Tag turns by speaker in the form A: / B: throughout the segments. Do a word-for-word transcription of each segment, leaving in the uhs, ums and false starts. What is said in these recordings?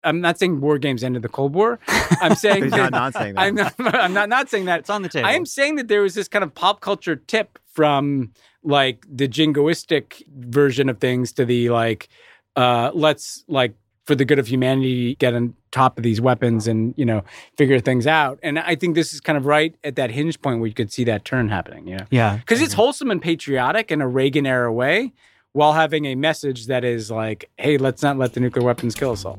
A: I'm not saying war games ended the Cold War. I'm saying
B: He's
A: that,
B: not not saying that.
A: I'm not, I'm not not saying that.
C: It's on the table.
A: I am saying that there was this kind of pop culture tip from like the jingoistic version of things to the like, uh, let's like for the good of humanity get on top of these weapons and, you know, figure things out. And I think this is kind of right at that hinge point where you could see that turn happening. You know?
C: Yeah.
A: Because it's wholesome and patriotic in a Reagan era way while having a message that is like, hey, let's not let the nuclear weapons kill us all.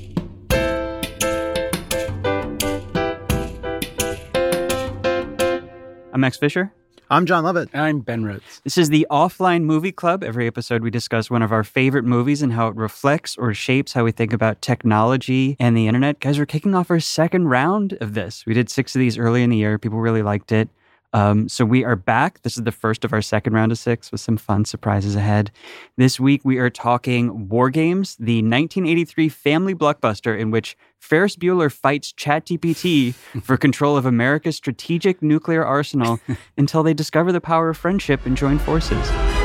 C: I'm Max Fisher.
B: I'm John Lovett.
A: I'm Ben Rhodes.
C: This is the Offline Movie Club. Every episode we discuss one of our favorite movies and how it reflects or shapes how we think about technology and the internet. Guys, we're kicking off our second round of this. We did six of these early in the year. People really liked it. Um, so we are back. This is the first of our second round of six with some fun surprises ahead. This week we are talking War Games, the nineteen eighty-three family blockbuster in which Ferris Bueller fights ChatGPT for control of America's strategic nuclear arsenal until they discover the power of friendship and join forces.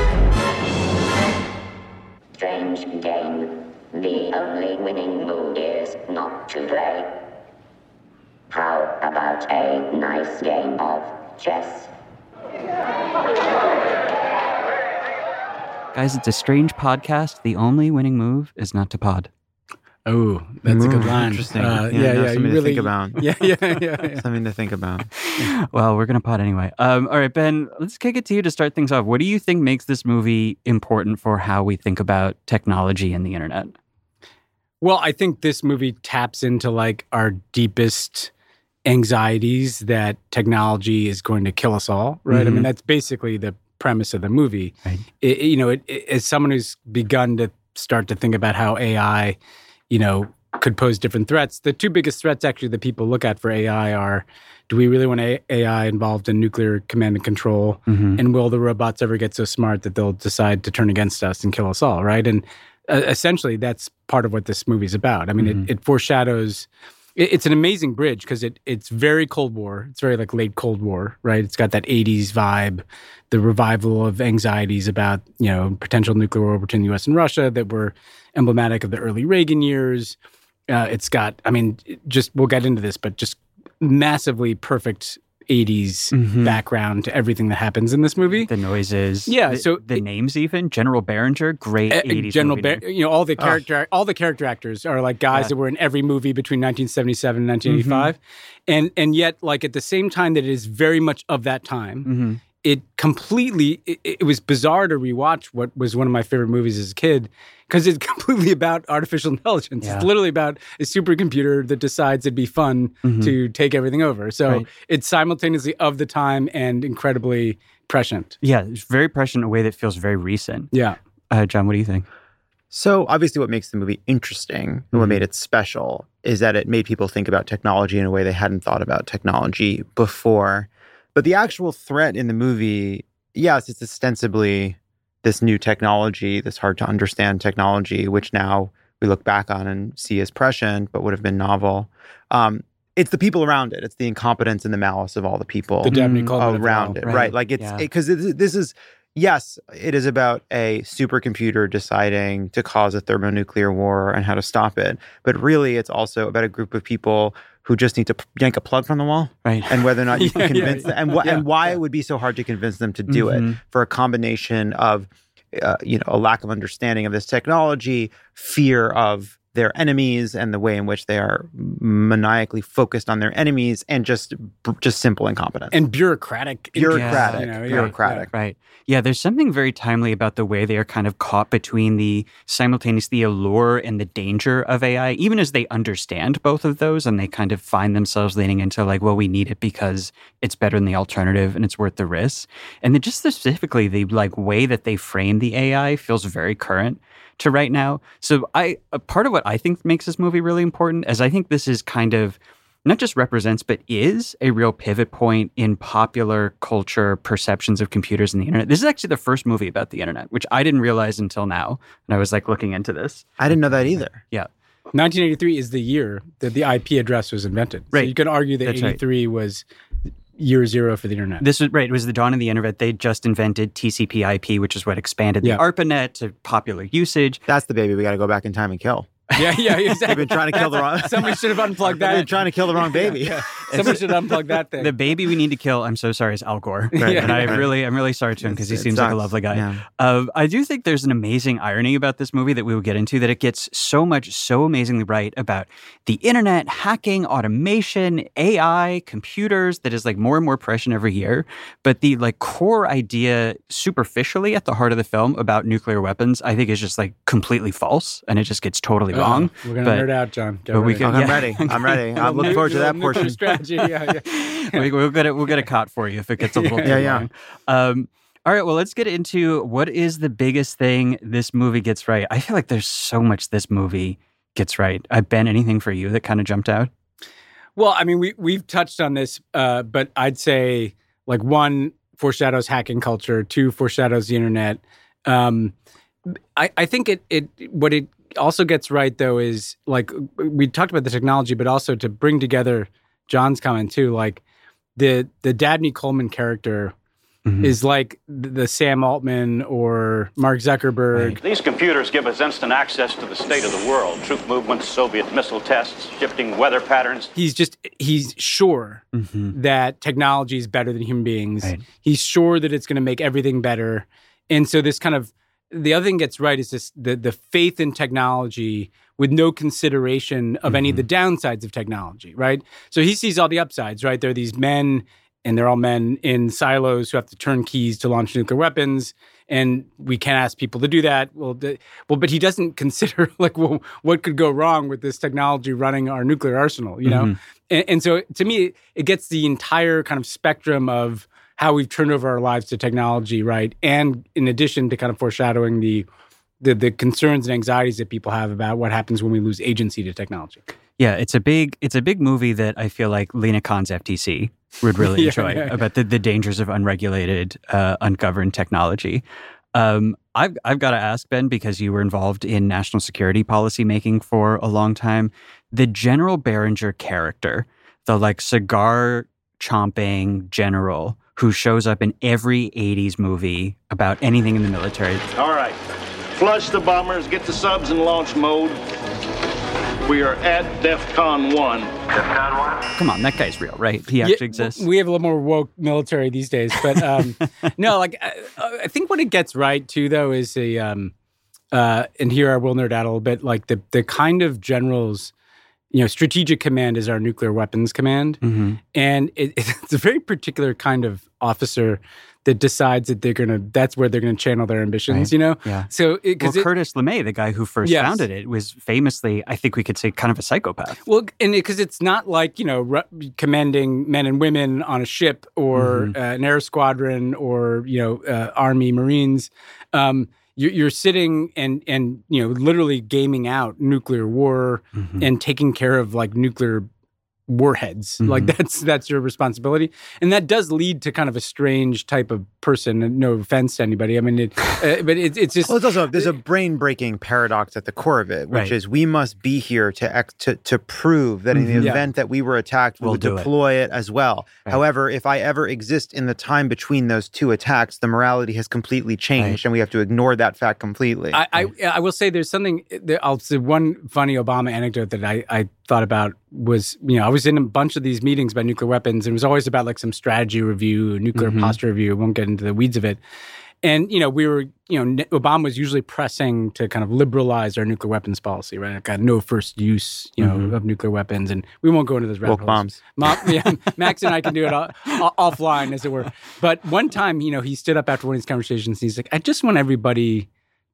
D: Strange game. The only winning move is not to play. How about a nice game of chess?
C: Guys, it's a strange podcast. The only winning move is not to pod.
A: Oh, that's
B: Ooh,
A: a good line.
B: Interesting.
A: Uh,
B: yeah,
A: yeah,
B: no,
A: yeah.
B: something
A: you
B: to
A: really,
B: think about.
A: Yeah, yeah, yeah. yeah.
B: Something to think about.
C: Well, we're going to pod anyway. Um, all right, Ben, let's kick it to you to start things off. What do you think makes this movie important for how we think about technology and the internet?
A: Well, I think this movie taps into like our deepest anxieties that technology is going to kill us all, right?
C: Mm-hmm.
A: I mean, that's basically the premise of the movie.
C: Right.
A: It, you know, it, it, as someone who's begun to start to think about how A I, you know, could pose different threats, the two biggest threats actually that people look at for A I are, do we really want A I involved in nuclear command and control?
C: Mm-hmm.
A: And will the robots ever get so smart that they'll decide to turn against us and kill us all, right? And uh, essentially, that's part of what this movie's about. I mean,
C: Mm-hmm.
A: it, it foreshadows... It's an amazing bridge because it it's very Cold War. It's very like late Cold War, right? It's got that eighties vibe, the revival of anxieties about, you know, potential nuclear war between the U S and Russia that were emblematic of the early Reagan years. Uh, it's got, I mean, just, we'll get into this, but just massively perfect eighties
C: Mm-hmm.
A: background to everything that happens in this movie.
C: The noises.
A: Yeah,
C: the,
A: so
C: the
A: it-
C: names even. General Behringer, great
A: Uh,
C: eighties
A: General,
C: movie
A: Bar-
C: name.
A: you know, all the character, all the character actors are like guys
C: Yeah.
A: that were in every movie between nineteen seventy-seven and nineteen eighty-five, and and yet, like at the same time that it is very much of that time,
C: Mm-hmm.
A: it completely. It, it was bizarre to rewatch what was one of my favorite movies as a kid because it's completely about artificial intelligence.
C: Yeah.
A: It's literally about a supercomputer that decides it'd be fun
C: Mhm.
A: to take everything over. So
C: Right.
A: it's simultaneously of the time and incredibly prescient.
C: Yeah, it's very prescient in a way that feels very recent.
A: Yeah.
C: Uh, John, what do you think?
B: So obviously what makes the movie interesting and what made it special is that it made people think about technology in a way they hadn't thought about technology before. But the actual threat in the movie, yes, it's ostensibly this new technology, this hard to understand technology, which now we look back on and see as prescient, but would have been novel. Um, it's the people around it. It's the incompetence and the malice of all the people
A: The Dabney
C: Mm,
A: Coleman of it
B: around
A: all.
B: it,
C: Right.
B: right? Like it's
C: Yeah.
B: because it, this is yes, it is about a supercomputer deciding to cause a thermonuclear war and how to stop it. But really, it's also about a group of people who just need to p- yank a plug from the wall,
C: Right.
B: and whether or not you
A: Yeah,
B: can
A: yeah,
B: convince
A: yeah.
B: them, and, wh-
A: Yeah,
B: and why
A: yeah.
B: it would be so hard to convince them to do
C: Mhm.
B: it for a combination of, uh, you know, a lack of understanding of this technology, fear of their enemies, and the way in which they are maniacally focused on their enemies, and just just simple incompetence.
A: And bureaucratic.
B: bureaucratic,
A: you know, yeah,
B: bureaucratic.
C: Right. Yeah, there's something very timely about the way they are kind of caught between the simultaneously allure and the danger of A I, even as they understand both of those and they kind of find themselves leaning into like, well, we need it because it's better than the alternative and it's worth the risk. And then just specifically the like way that they frame the A I feels very current to right now. So I a part of what I think makes this movie really important is I think this is kind of not just represents, but is a real pivot point in popular culture perceptions of computers and the internet. This is actually the first movie about the internet, which I didn't realize until now. And I was like looking into this.
B: I didn't know that either.
C: Yeah.
A: nineteen eighty-three is the year that the I P address was invented. So
C: Right.
A: you could argue that
C: That's right.
A: eighty-three was year zero for the internet.
C: This was right. It was the dawn of the internet. They just invented T C P I P, which is what expanded
A: Yeah.
C: the ARPANET to popular usage.
B: That's the baby we got to go back in time and kill.
A: Yeah, yeah, exactly.
B: They've been trying to kill the wrong.
A: Somebody should have unplugged
B: They've been
A: that.
B: trying to kill the wrong baby.
A: Yeah, yeah. Somebody should unplug that thing.
C: The baby we need to kill, I'm so sorry, is Al Gore.
B: Right,
C: and I
B: right.
C: really, I'm really sorry to him because he
B: It
C: seems like a
B: sucks.
C: lovely guy.
B: Yeah.
C: Uh, I do think there's an amazing irony about this movie that we will get into, that it gets so much, so amazingly right about the internet, hacking, automation, A I, computers, that is like more and more prescient every year. But the like core idea superficially at the heart of the film about nuclear weapons, I think is just like completely false, and it just gets totally wrong.
A: Uh-oh. We're gonna
C: But-
A: nerd out, John. Get
C: but we
A: ready.
C: can-
B: I'm
C: Yeah.
B: ready. I'm ready. I'm looking forward to that
A: Nuclear
B: portion.
A: strategy. Yeah, yeah.
C: we, we'll get it. We'll get a cot for you if it gets a little
B: Yeah,
C: too
B: yeah.
C: long. Um, all right. Well, let's get into what is the biggest thing this movie gets right. I feel like there's so much this movie gets right. Uh, Ben, anything for you that kind of jumped out?
A: Well, I mean, we we've touched on this, uh, but I'd say like one foreshadows hacking culture, two foreshadows the internet. Um, I, I think it it what it also gets right though is like we talked about the technology, but also to bring together John's comment too, like the the Dabney Coleman character
C: Mhm.
A: is like the, the Sam Altman or Mark Zuckerberg.
C: Right.
E: These computers give us instant access to the state of the world, troop movements, Soviet missile tests, shifting weather patterns.
A: He's just he's sure
C: Mhm.
A: that technology is better than human beings.
C: Right.
A: He's sure that it's going to make everything better. And so this kind of the other thing gets right is this the the faith in technology with no consideration of any of the downsides of technology, right? So he sees all the upsides, right? There are these men, and they're all men in silos who have to turn keys to launch nuclear weapons, and we can't ask people to do that. Well, the, well, but he doesn't consider like, well, what could go wrong with this technology running our nuclear arsenal, you know?
C: Mhm.
A: And, and so to me, it gets the entire kind of spectrum of how we've turned over our lives to technology, right? And in addition to kind of foreshadowing the the, the concerns and anxieties that people have about what happens when we lose agency to technology.
C: Yeah, it's a big it's a big movie that I feel like Lena Khan's F T C would really
A: Yeah,
C: enjoy
A: yeah, yeah.
C: about the, the dangers of unregulated, uh, ungoverned technology. Um, I've I've got to ask, Ben, because you were involved in national security policy making for a long time. The General Behringer character, the like cigar chomping general who shows up in every eighties movie about anything in the military.
F: All right. Flush the bombers, get the subs in launch mode. We are at DEFCON one.
C: Come on, that guy's real, right? He actually exists.
A: We have a little more woke military these days, but um, no, like I, I think what it gets right too, though, is a um, uh, and here I will nerd out a little bit, like the the kind of generals, you know, strategic command is our nuclear weapons command,
C: Mhm.
A: and it, it's a very particular kind of officer that decides that they're gonna that's where they're gonna channel their ambitions,
C: Right.
A: you know.
C: Yeah.
A: So
C: Well,
A: because
C: Curtis LeMay, the guy who first
A: Yes.
C: founded it, was famously, I think we could say, kind of a psychopath.
A: Well, and because it's not like, you know, ru- commanding men and women on a ship or
C: Mhm.
A: uh, an air squadron or, you know, uh, Army, Marines. Um, you're, you're sitting and, and, you know, literally gaming out nuclear war
C: Mhm.
A: and taking care of like nuclear warheads. Like
C: Mhm.
A: that's that's your responsibility. And that does lead to kind of a strange type of person. And no offense to anybody. I mean, it, uh, but it, it's just.
B: Well, it's also there's a brain-breaking paradox at the core of it, which
C: Right.
B: is we must be here to ex- to to prove that in the
A: Mhm. Yeah.
B: event that we were attacked, we
C: We'll
B: would
C: do it.
B: deploy it. as well.
C: Right.
B: However, if I ever exist in the time between those two attacks, the morality has completely changed,
C: Right.
B: and we have to ignore that fact completely.
A: I, I I will say there's something. There, I'll say one funny Obama anecdote that I, I thought about was, you know, I was in a bunch of these meetings about nuclear weapons, and it was always about like some strategy review, nuclear
C: Mhm.
A: posture review. I won't get into the weeds of it. And you know, we were, you know, N- Obama was usually pressing to kind of liberalize our nuclear weapons policy, right? Like, got no first use, you know,
C: Mhm.
A: of nuclear weapons, and we won't go into those rabbit
B: Woke
A: holes.
B: bombs.
A: Ma- yeah, Max and I can do it all, all, offline, as it were. But one time, you know, he stood up after one of these conversations. And he's like, "I just want everybody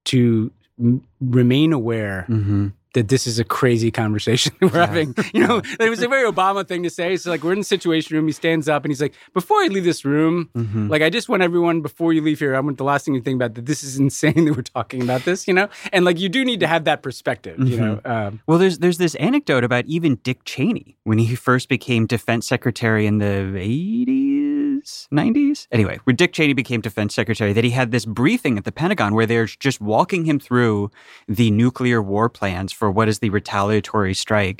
A: to m- remain aware
C: Mhm.
A: that this is a crazy conversation that we're having." You know, it was a very Obama thing to say. So, like, we're in the Situation Room. He stands up and he's like, "Before I leave this room,
C: Mhm.
A: like, I just want everyone, before you leave here, I want the last thing you think about that this is insane that we're talking about this." You know, and like, you do need to have that perspective. You know. Um,
C: Well, there's there's this anecdote about even Dick Cheney when he first became defense secretary in the eighties, nineties. Anyway, when Dick Cheney became defense secretary, that he had this briefing at the Pentagon where they're just walking him through the nuclear war plans for what is the retaliatory strike.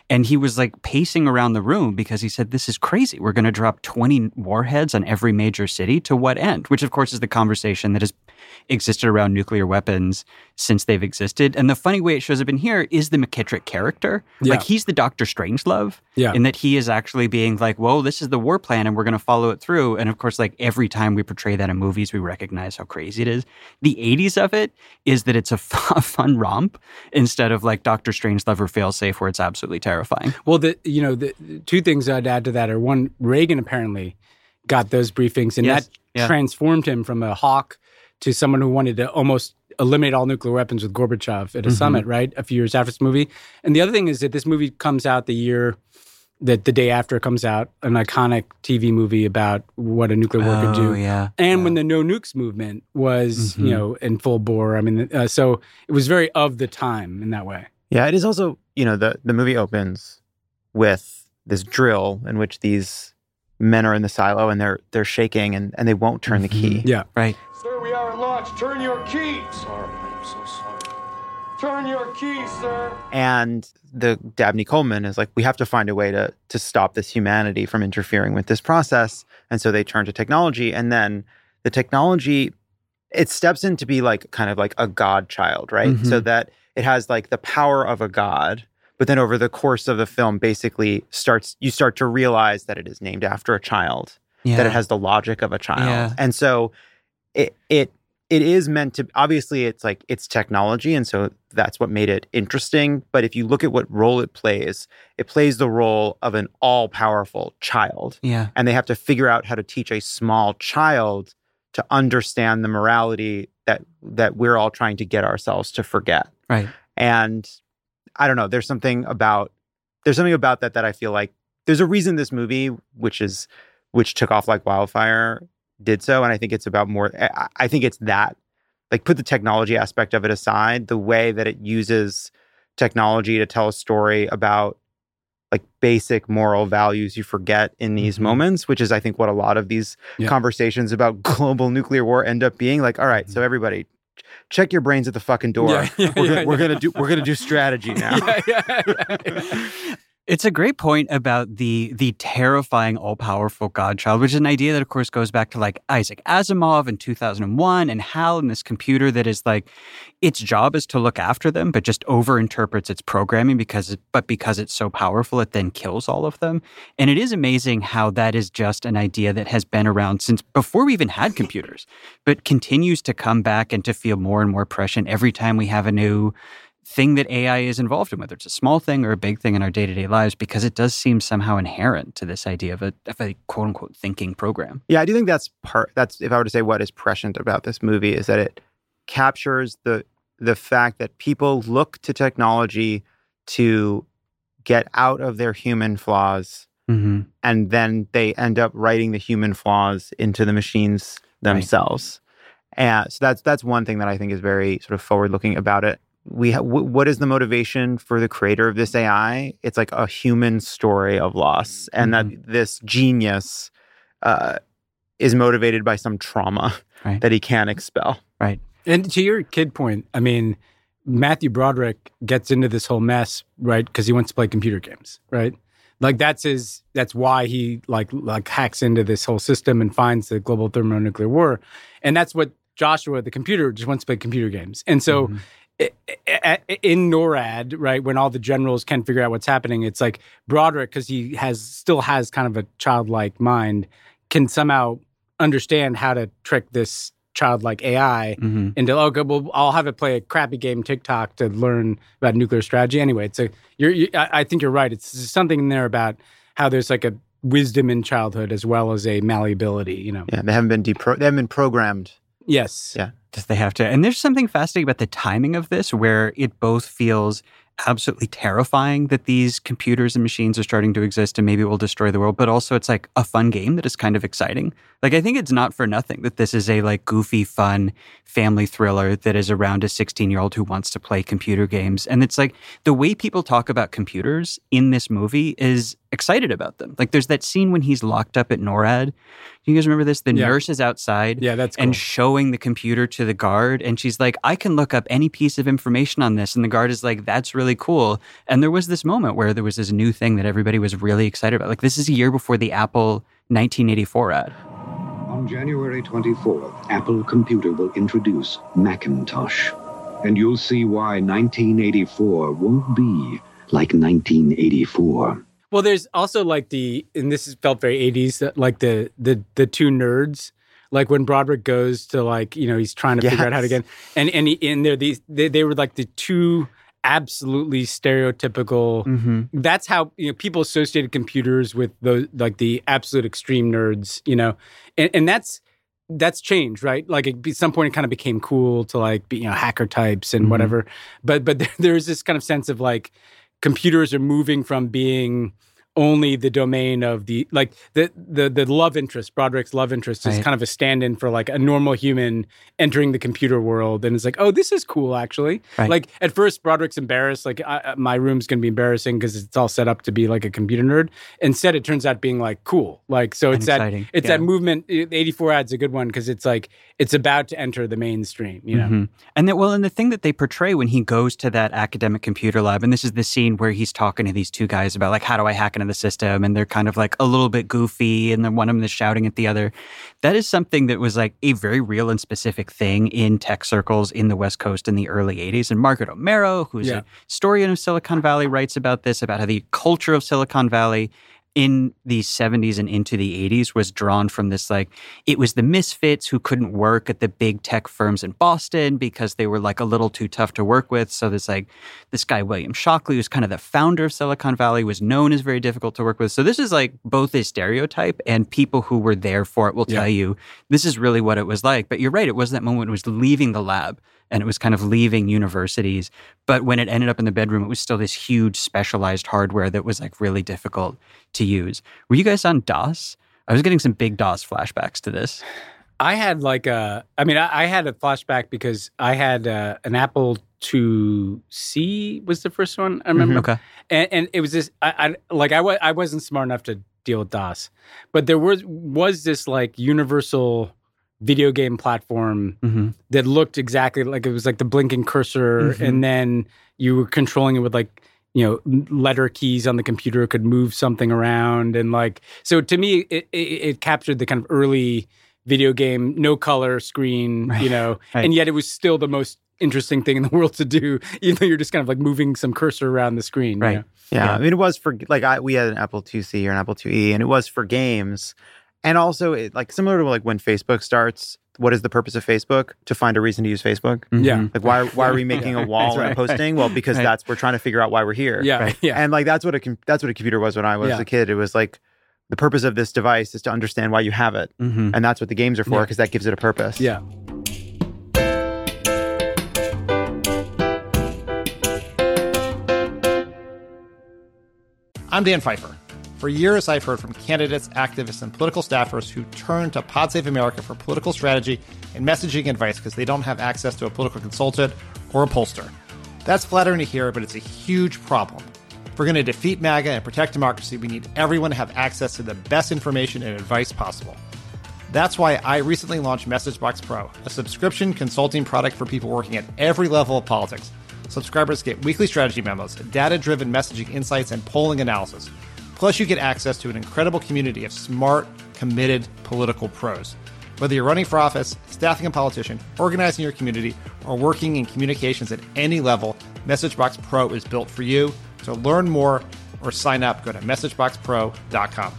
C: And he was like pacing around the room because he said, this is crazy. We're going to drop twenty warheads on every major city. To what end? Which, of course, is the conversation that has existed around nuclear weapons since they've existed. And the funny way it shows up in here is the McKittrick character.
A: Yeah.
C: Like, he's the Doctor Strangelove.
A: Yeah.
C: In that he is actually being like, whoa, this is the war plan and we're going to follow it through. And of course, like every time we portray that in movies, we recognize how crazy it is. The eighties of it is that it's a f- fun romp instead of like Doctor Strangelove or Failsafe where it's absolutely terrifying.
A: Well, the you know, the the two things I'd add to that are, one, Reagan apparently got those briefings, and
C: Yes.
A: that
C: Yeah.
A: transformed him from a hawk to someone who wanted to almost eliminate all nuclear weapons with Gorbachev at a
C: Mhm.
A: summit, right? A few years after this movie. And the other thing is that this movie comes out the year that the day after it comes out, an iconic T V movie about what a nuclear war could do.
C: Oh, yeah.
A: And
C: yeah.
A: when the no nukes movement was,
C: Mhm.
A: you know, in full bore. I mean, uh, so it was very of the time in that way.
B: Yeah, it is also, you know, the, the movie opens with this drill in which these men are in the silo and they're they're shaking and, and they won't turn the key.
A: Yeah.
C: Right.
G: Sir, we are at launch. Turn your key. Sorry, I'm so sorry. Turn your key, sir.
B: And the Dabney Coleman is like, we have to find a way to to stop this humanity from interfering with this process. And so they turn to technology. And then the technology, it steps in to be like kind of like a godchild, right?
C: Mhm.
B: So that it has like the power of a god. But then over the course of the film, basically starts you start to realize that it is named after a child,
C: Yeah.
B: that it has the logic of a child.
C: Yeah.
B: And so it it it is meant to, obviously it's like it's technology, and so that's what made it interesting. But if you look at what role it plays, it plays the role of an all-powerful child.
C: Yeah.
B: And they have to figure out how to teach a small child to understand the morality that that we're all trying to get ourselves to forget.
C: Right.
B: And I don't know, there's something about there's something about that that I feel like there's a reason this movie, which is which took off like wildfire, did so. And I think it's about more, I, I think it's that, like, put the technology aspect of it aside, the way that it uses technology to tell a story about like basic moral values you forget in these
C: Mhm.
B: moments, which is I think what a lot of these
A: Yeah.
B: conversations about global nuclear war end up being. Like, all right, so everybody check your brains at the fucking door.
A: Yeah, yeah,
B: we're
A: yeah,
B: gonna, we're
A: yeah.
B: gonna do we're gonna do strategy now.
A: yeah, yeah, yeah.
C: It's a great point about the the terrifying all-powerful godchild, which is an idea that, of course, goes back to like Isaac Asimov in two thousand one and HAL and this computer that is like, its job is to look after them, but just over-interprets its programming because, it, but because it's so powerful, it then kills all of them. And it is amazing how that is just an idea that has been around since before we even had computers, but continues to come back and to feel more and more prescient every time we have a new thing that A I is involved in, whether it's a small thing or a big thing in our day-to-day lives, because it does seem somehow inherent to this idea of a, of a quote-unquote thinking program.
B: Yeah, I do think that's part. That's if I were to say what is prescient about this movie is that it captures the the fact that people look to technology to get out of their human flaws,
C: Mm-hmm.
B: and then they end up writing the human flaws into the machines themselves. And so that's that's one thing that I think is very sort of forward-looking about it. We ha- w- what is the motivation for the creator of this A I? It's like a human story of loss, and that this genius uh, is motivated by some trauma
C: Right.
B: that he can't expel.
C: Right.
A: And to your kid point, I mean, Matthew Broderick gets into this whole mess, right? Because he wants to play computer games, right? Like that's his. That's why he like like hacks into this whole system and finds the global thermonuclear war, and that's what Joshua, the computer, just wants to play computer games. And so,
C: Mhm.
A: i- i- in NORAD, right, when all the generals can't figure out what's happening, it's like Broderick, because he has still has kind of a childlike mind, can somehow understand how to trick this childlike A I
C: Mm-hmm.
A: into, oh, good, well, I'll have it play a crappy game TikTok to learn about nuclear strategy. Anyway, it's a, you're, you, I I think you're right. It's something in there about how there's like a wisdom in childhood as well as a malleability, you know?
B: Yeah, they haven't been depro- they haven't been programmed.
A: Yes.
B: Yeah.
C: Does they have to? And there's something fascinating about the timing of this, where it both feels absolutely terrifying that these computers and machines are starting to exist and maybe it will destroy the world, but also it's like a fun game that is kind of exciting. Like, I think it's not for nothing that this is a like goofy, fun family thriller that is around a sixteen-year-old who wants to play computer games. And it's like the way people talk about computers in this movie is excited about them. Like, there's that scene when he's locked up at NORAD, You guys remember this? The
A: Yeah.
C: nurse is outside
A: Yeah, that's cool.
C: and showing the computer to the guard. And she's like, I can look up any piece of information on this. And the guard is like, that's really cool. And there was this moment where there was this new thing that everybody was really excited about. Like, this is a year before the Apple nineteen eighty-four ad.
H: On January twenty-fourth, Apple Computer will introduce Macintosh. And you'll see why nineteen eighty-four won't be like nineteen eighty-four.
A: Well, there's also like the, and this is felt very eighties, like the the the two nerds, like when Broderick goes to like, you know, he's trying to
B: Yes.
A: figure out how to get, and and he, and they're these, they, they were like the two absolutely stereotypical.
C: Mm-hmm.
A: That's how, you know, people associated computers with those, like the absolute extreme nerds, you know, and and that's that's changed, right? Like at some point, it kind of became cool to like be, you know, hacker types and
C: Mhm.
A: whatever, but but there, there's this kind of sense of like, computers are moving from being only the domain of the, like the the the love interest, Broderick's love interest is
C: Right.
A: kind of a stand-in for like a normal human entering the computer world. And it's like, oh, this is cool, actually.
C: Right.
A: Like at first, Broderick's embarrassed. Like I, my room's going to be embarrassing because it's all set up to be like a computer nerd. Instead, it turns out being like cool. Like, so
C: And
A: it's that,
C: exciting.
A: it's
C: Yeah.
A: that movement. The eighty-four ad's a good one because it's like, it's about to enter the mainstream, you know?
C: Mhm. And that, well, and the thing that they portray when he goes to that academic computer lab, and this is the scene where he's talking to these two guys about like, how do I hack into the system? And they're kind of like a little bit goofy, and then one of them is shouting at the other. That is something that was like a very real and specific thing in tech circles in the West Coast in the early eighties. And Margaret O'Mara, who's
A: Yeah.
C: a historian of Silicon Valley, writes about this, about how the culture of Silicon Valley in the seventies and into the eighties was drawn from this, like, it was the misfits who couldn't work at the big tech firms in Boston because they were like a little too tough to work with. So this like this guy, William Shockley, who's kind of the founder of Silicon Valley, was known as very difficult to work with. So this is like both a stereotype, and people who were there for it will tell
A: Yeah.
C: you this is really what it was like. But you're right, it was that moment when it was leaving the lab and it was kind of leaving universities. But when it ended up in the bedroom, it was still this huge specialized hardware that was like really difficult to use. Were you guys on DOS? I was getting some big DOS flashbacks to this.
A: I had like a, I mean, I, I had a flashback because I had uh, an Apple two C was the first one I remember.
C: Okay.
A: And, and it was this, I, I like, I, wa- I wasn't smart enough to deal with DOS, but there was, was this like universal video game platform
C: Mm-hmm.
A: that looked exactly like, it was like the blinking cursor.
C: Mhm.
A: And then you were controlling it with like, you know, letter keys on the computer could move something around. And like, so to me, it, it, it captured the kind of early video game, no color screen,
C: Right.
A: you know,
C: Right.
A: and yet it was still the most interesting thing in the world to do, even though you're just kind of like moving some cursor around the screen. you
C: Right.
A: know?
B: Yeah,
C: Yeah.
B: I mean, it was for like I we had an Apple two C or an Apple two E, and it was for games, and also it, like similar to like when Facebook starts. What is the purpose of Facebook? To find a reason to use Facebook.
C: Mhm.
A: Yeah.
B: Like why why are we making a wall and
A: right.
B: a posting? Well, because
C: Right.
B: that's we're trying to figure out why we're here.
A: Yeah.
C: Right.
A: Yeah.
B: And like that's what a com- that's what a computer was when I was
A: Yeah.
B: a kid. It was like the purpose of this device is to understand why you have it,
C: Mhm.
B: and that's what the games are for
A: Yeah.
B: because that gives it a purpose.
A: yeah.
I: I'm Dan Pfeiffer. For years, I've heard from candidates, activists, and political staffers who turn to Pod Save America for political strategy and messaging advice because they don't have access to a political consultant or a pollster. That's flattering to hear, but it's a huge problem. If we're going to defeat MAGA and protect democracy, we need everyone to have access to the best information and advice possible. That's why I recently launched MessageBox Pro, a subscription consulting product for people working at every level of politics. Subscribers get weekly strategy memos, data-driven messaging insights, and polling analysis. Plus, you get access to an incredible community of smart, committed political pros. Whether you're running for office, staffing a politician, organizing your community, or working in communications at any level, MessageBox Pro is built for you. To learn more or sign up, go to message box pro dot com.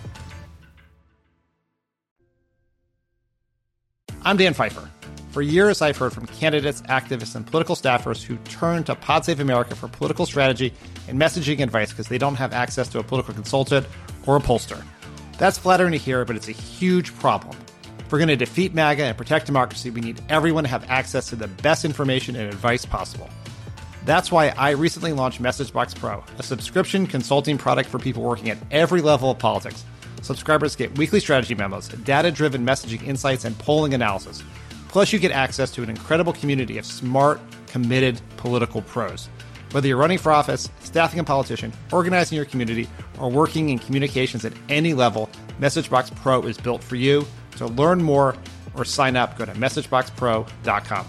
I: I'm Dan Pfeiffer. For years, I've heard from candidates, activists, and political staffers who turn to Pod Save America for political strategy and messaging advice because they don't have access to a political consultant or a pollster. That's flattering to hear, but it's a huge problem. If we're going to defeat MAGA and protect democracy, we need everyone to have access to the best information and advice possible. That's why I recently launched MessageBox Pro, a subscription consulting product for people working at every level of politics. Subscribers get weekly strategy memos, data-driven messaging insights, and polling analysis. Plus, you get access to an incredible community of smart, committed political pros. Whether you're running for office, staffing a politician, organizing your community, or working in communications at any level, MessageBox Pro is built for you. To learn more or sign up, go to messagebox pro dot com.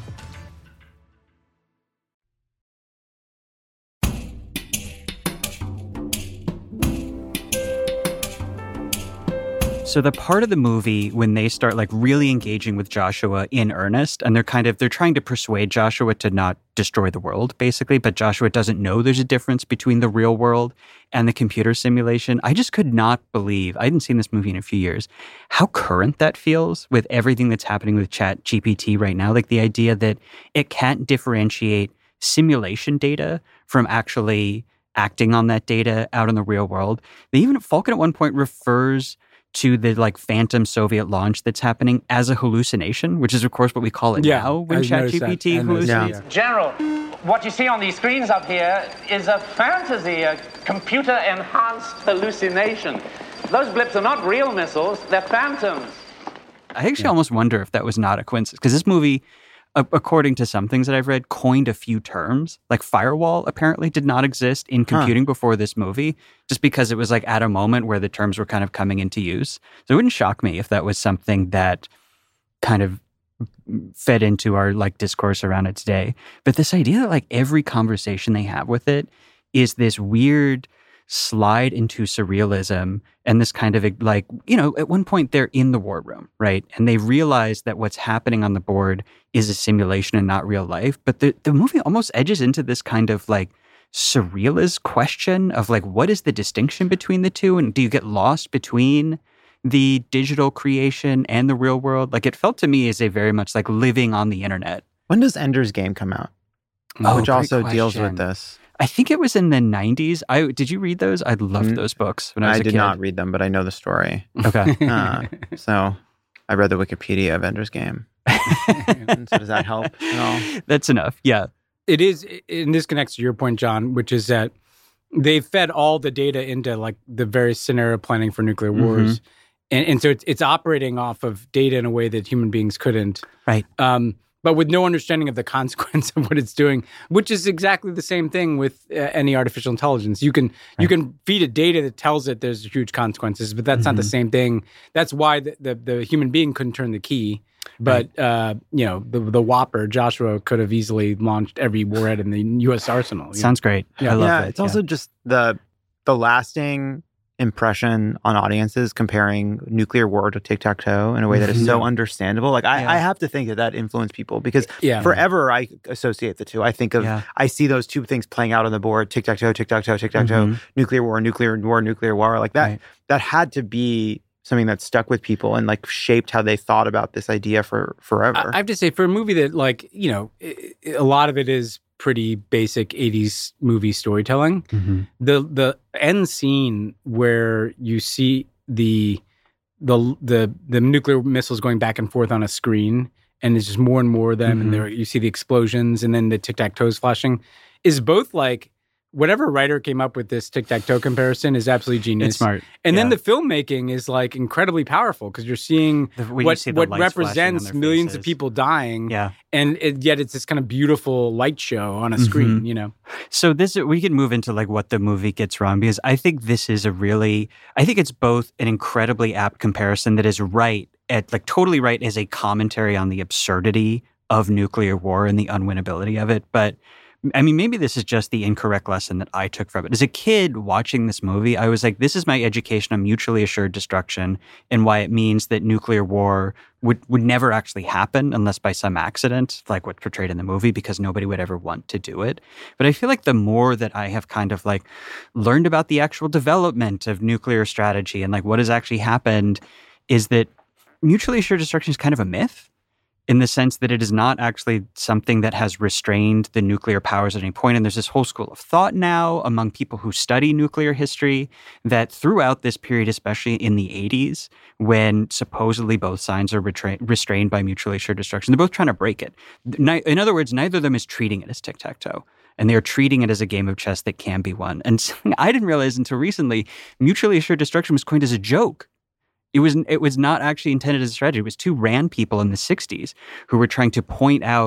C: So the part of the movie when they start like really engaging with Joshua in earnest, and they're kind of, they're trying to persuade Joshua to not destroy the world, basically, but Joshua doesn't know there's a difference between the real world and the computer simulation. I just could not believe, I hadn't seen this movie in a few years, how current that feels with everything that's happening with Chat G P T right now. Like the idea that it can't differentiate simulation data from actually acting on that data out in the real world. They even, Falcon at one point refers to the like phantom Soviet launch that's happening as a hallucination, which is of course what we call it
A: yeah,
C: now when Chat G P T hallucinates.
J: Yeah. General, what you see on these screens up here is a fantasy, a computer-enhanced hallucination. Those blips are not real missiles, they're phantoms.
C: I actually yeah. almost wonder if that was not a coincidence, because this movie, according to some things that I've read, coined a few terms. Like firewall apparently did not exist in computing huh. before this movie, just because it was like at a moment where the terms were kind of coming into use. So it wouldn't shock me if that was something that kind of fed into our like discourse around it today. But this idea that like every conversation they have with it is this weird slide into surrealism and this kind of like, you know, at one point they're in the war room, right? And they realize that what's happening on the board is a simulation and not real life. But the, the movie almost edges into this kind of like surrealist question of like, what is the distinction between the two? And do you get lost between the digital creation and the real world? Like it felt to me as a very much like living on the internet.
B: When does Ender's Game come out?
C: Oh,
B: Which also
C: question.
B: deals with this.
C: I think it was in the nineties. I did you read those? I loved mm, those books when I was
B: I
C: a
B: did
C: kid.
B: not read them, but I know the story.
C: Okay.
B: uh, so I read the Wikipedia of Ender's Game. So does that help at all?
C: That's enough. Yeah.
A: It is, and this connects to your point, John, which is that they've fed all the data into like the various scenario planning for nuclear wars. Mm-hmm. And, and so it's, it's operating off of data in a way that human beings couldn't.
C: Right.
A: Um, but with no understanding of the consequence of what it's doing, which is exactly the same thing with uh, any artificial intelligence. You can right. you can feed it data that tells it there's huge consequences, but that's mm-hmm. not the same thing. That's why the, the, the human being couldn't turn the key. But, right. uh, you know, the the Whopper, Joshua, could have easily launched every warhead in the U S arsenal.
C: Sounds know? great.
B: Yeah,
C: I love
B: yeah
C: it.
B: It's yeah. also just the the lasting impression on audiences comparing nuclear war to tic-tac-toe in a way that is so yeah. understandable. Like, I, yeah. I have to think that that influenced people because yeah. forever I associate the two. I think of, yeah. I see those two things playing out on the board, tic-tac-toe, tic-tac-toe, tic-tac-toe, mm-hmm. nuclear war, nuclear war, nuclear war. Like that, right. that had to be something that stuck with people and like shaped how they thought about this idea for forever.
A: I have to say, for a movie that like, you know, it, a lot of it is pretty basic eighties movie storytelling. Mm-hmm. The the end scene where you see the the the the nuclear missiles going back and forth on a screen, and it's just more and more of them, mm-hmm. and there you see the explosions, and then the tic-tac-toes flashing, is both like whatever writer came up with this tic-tac-toe comparison is absolutely genius.
C: It's smart.
A: And
C: yeah.
A: then the filmmaking is like incredibly powerful because you're seeing
C: the,
A: what,
C: see
A: what represents millions
C: faces.
A: of people dying.
C: Yeah.
A: And it, yet it's this kind of beautiful light show on a screen, mm-hmm. you know?
C: So this, we can move into like what the movie gets wrong, because I think this is a really, I think it's both an incredibly apt comparison that is right, at like totally right as a commentary on the absurdity of nuclear war and the unwinnability of it. But I mean, maybe this is just the incorrect lesson that I took from it. As a kid watching this movie, I was like, this is my education on mutually assured destruction and why it means that nuclear war would, would never actually happen unless by some accident, like what's portrayed in the movie, because nobody would ever want to do it. But I feel like the more that I have kind of like learned about the actual development of nuclear strategy and like what has actually happened is that mutually assured destruction is kind of a myth, in the sense that it is not actually something that has restrained the nuclear powers at any point. And there's this whole school of thought now among people who study nuclear history that throughout this period, especially in the eighties, when supposedly both sides are retra- restrained by mutually assured destruction, they're both trying to break it. In other words, neither of them is treating it as tic-tac-toe. And they're treating it as a game of chess that can be won. And something I didn't realize until recently, mutually assured destruction was coined as a joke. It was it was not actually intended as a strategy. It was two RAND people in the sixties who were trying to point out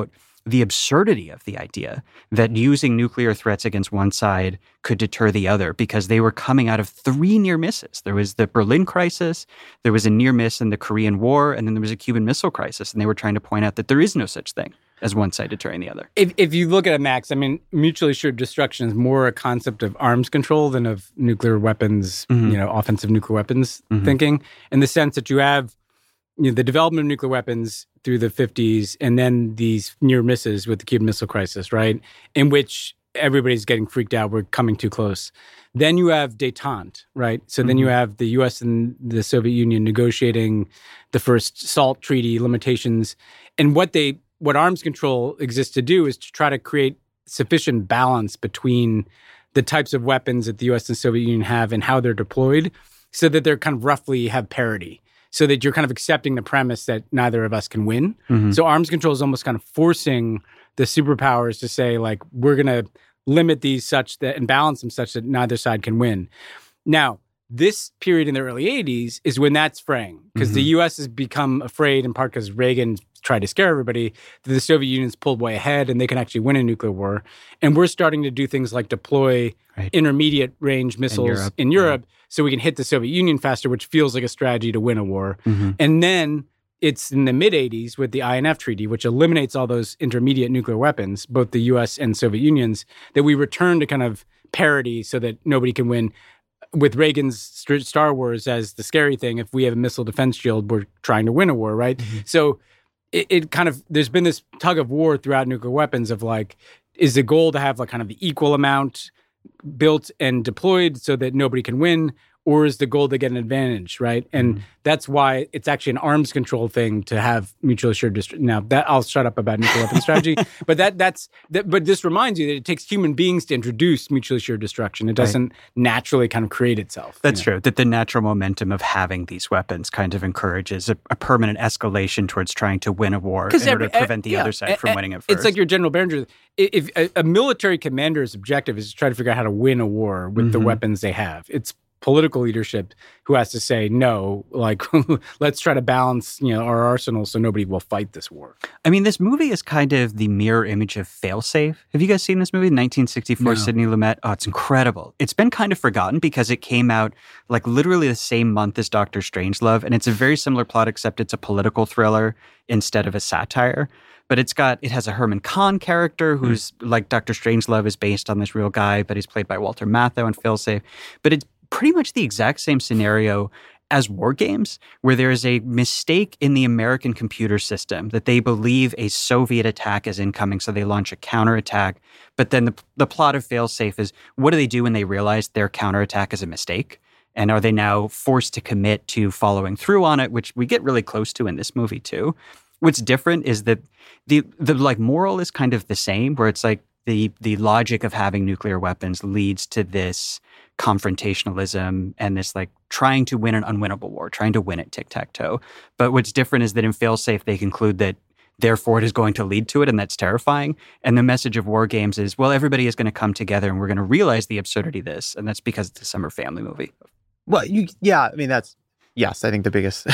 C: the absurdity of the idea that using nuclear threats against one side could deter the other, because they were coming out of three near misses. There was the Berlin crisis, there was a near miss in the Korean War, and then there was a Cuban Missile Crisis. And they were trying to point out that there is no such thing as one side deterring the other.
A: If, if you look at it, Max, I mean, mutually assured destruction is more a concept of arms control than of nuclear weapons, mm-hmm. you know, offensive nuclear weapons mm-hmm. thinking, in the sense that you have you know, the development of nuclear weapons through the fifties, and then these near misses with the Cuban Missile Crisis, right? In which everybody's getting freaked out. We're coming too close. Then you have détente, right? So mm-hmm. then you have the U S and the Soviet Union negotiating the first SALT treaty limitations. And what they, what arms control exists to do is to try to create sufficient balance between the types of weapons that the U S and Soviet Union have and how they're deployed, so that they're kind of roughly have parity. So that you're kind of accepting the premise that neither of us can win. Mm-hmm. So arms control is almost kind of forcing the superpowers to say, like, we're going to limit these such that and balance them such that neither side can win. Now, this period in the early eighties is when that's fraying, because mm-hmm. the U S has become afraid, in part because Reagan tried to scare everybody, that the Soviet Union's pulled way ahead and they can actually win a nuclear war. And we're starting to do things like deploy right. intermediate range missiles in Europe, in Europe yeah. so we can hit the Soviet Union faster, which feels like a strategy to win a war. Mm-hmm. And then it's in the mid-eighties with the I N F Treaty, which eliminates all those intermediate nuclear weapons, both the U S and Soviet Unions, that we return to kind of parity so that nobody can win. With Reagan's Star Wars as the scary thing, if we have a missile defense shield, we're trying to win a war, right? Mm-hmm. So it, it kind of, there's been this tug of war throughout nuclear weapons of like, is the goal to have like kind of the equal amount built and deployed so that nobody can win, or is the goal to get an advantage, right? And mm-hmm. that's why it's actually an arms control thing to have mutually assured destruction. Now, that I'll shut up about nuclear weapon strategy, but that that's that, but this reminds you that it takes human beings to introduce mutually assured destruction. It doesn't right. naturally kind of create itself.
C: That's
A: you know?
C: true. That the natural momentum of having these weapons kind of encourages a, a permanent escalation towards trying to win a war in every, order to prevent the yeah, other side from
A: a,
C: winning it first.
A: It's like your General Behringer. If a, a military commander's objective is to try to figure out how to win a war with mm-hmm. the weapons they have, it's political leadership who has to say, no, like, let's try to balance, you know, our arsenal so nobody will fight this war.
C: I mean, this movie is kind of the mirror image of Failsafe. Have you guys seen this movie, nineteen sixty-four, no. Sidney Lumet? Oh, it's incredible. It's been kind of forgotten because it came out like literally the same month as Doctor Strangelove, and it's a very similar plot, except it's a political thriller instead of a satire. But it's got, it has a Herman Kahn character who's mm. like Doctor Strangelove is based on this real guy, but he's played by Walter Matthau in Failsafe. But it's pretty much the exact same scenario as War Games, where there is a mistake in the American computer system that they believe a Soviet attack is incoming, so they launch a counterattack. But then the, the plot of Failsafe is, what do they do when they realize their counterattack is a mistake? And are they now forced to commit to following through on it, which we get really close to in this movie too. What's different is that the the like moral is kind of the same, where it's like the the logic of having nuclear weapons leads to this confrontationalism and this like trying to win an unwinnable war, trying to win at tic-tac-toe. But what's different is that in Failsafe, they conclude that therefore it is going to lead to it, and that's terrifying. And the message of War Games is, well, everybody is going to come together and we're going to realize the absurdity of this, and that's because it's a summer family movie.
B: Well, you, yeah, I mean, that's, yes, I think the biggest...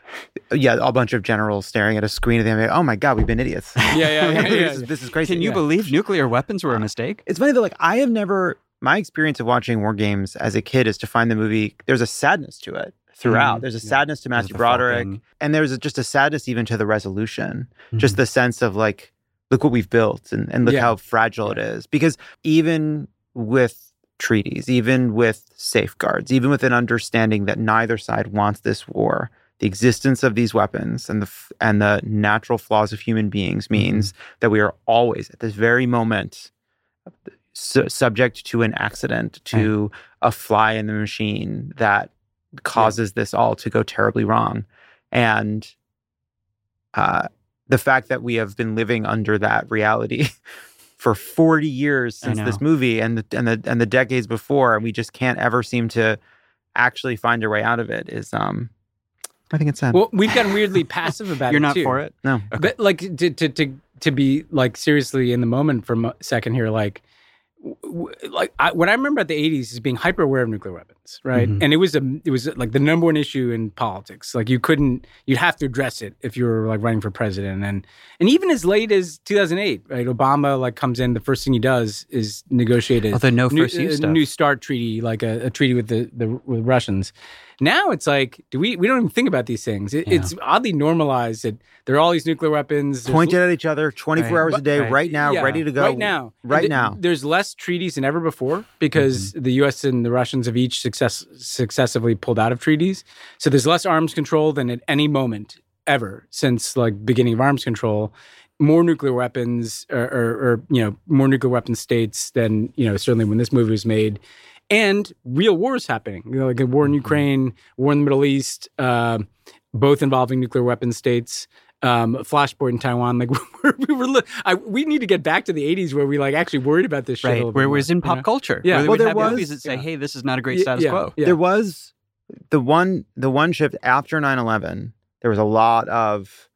B: yeah, a bunch of generals staring at a screen of them. Like, oh my God, we've been idiots.
A: Yeah, yeah, yeah. yeah, yeah.
B: this, is, this is crazy.
C: Can you
B: yeah.
C: believe nuclear weapons were a mistake?
B: It's funny though, like I have never, my experience of watching War Games as a kid is to find the movie, there's a sadness to it throughout. Mm, there's a yeah. sadness to Matthew Broderick. And there's a, just a sadness even to the resolution. Mm-hmm. Just the sense of like, look what we've built and, and look yeah. how fragile yeah. it is. Because even with treaties, even with safeguards, even with an understanding that neither side wants this war, the existence of these weapons and the and the natural flaws of human beings means mm-hmm. that we are always at this very moment su- subject to an accident, to right. a fly in the machine that causes yeah. this all to go terribly wrong. And uh, the fact that we have been living under that reality for forty years since this movie and the, and the and the decades before, and we just can't ever seem to actually find our way out of it is um I think it's sad.
A: Well, we've gotten weirdly passive about
C: You're
A: it,
C: not
A: too.
C: for it?
B: No.
A: Okay. But, like, to, to to to be, like, seriously in the moment for a second here, like, w- like I, what I remember about the eighties is being hyper aware of nuclear weapons, right?
C: Mhm.
A: And it was a it was like the number one issue in politics. Like you couldn't, you'd have to address it if you were like running for president. And and even as late as two thousand eight, right? Obama like comes in, the first thing he does is negotiate a
C: Although no
A: new,
C: first use
A: a
C: stuff.
A: new START treaty, like a, a treaty with the, the with Russians. Now it's like, do we we don't even think about these things. It,
C: Yeah.
A: It's oddly normalized that there are all these nuclear weapons. There's
B: Pointed at each other twenty-four
C: Right.
B: hours a day,
C: Right.
B: right now,
A: Yeah,
B: ready to go.
A: Right now.
B: Right
A: Th-
B: now.
A: There's less treaties than ever before because the U S and the Russians have each success, successively pulled out of treaties. So there's less arms control than at any moment ever since like beginning of arms control. More nuclear weapons or, or, or you know, more nuclear weapon states than, you know, certainly when this movie was made. And real wars happening, you know, like a war in Ukraine, war in the Middle East, uh, both involving nuclear weapon states. Um, Flashpoint in Taiwan, like we were, li- I, we need to get back to the eighties where we like actually worried about this shit. a
C: Right,
A: little
C: where
A: bit
C: it was
A: more,
C: in
A: you
C: pop
A: know?
C: culture.
A: Yeah.
C: where they
B: Well,
C: would
B: there
C: have
B: was-
C: movies that say,
A: yeah.
C: "Hey, this is not a great
A: Yeah,
C: status
A: yeah,
C: quo."
A: yeah.
B: There was the one the one shift after nine eleven. There was a lot of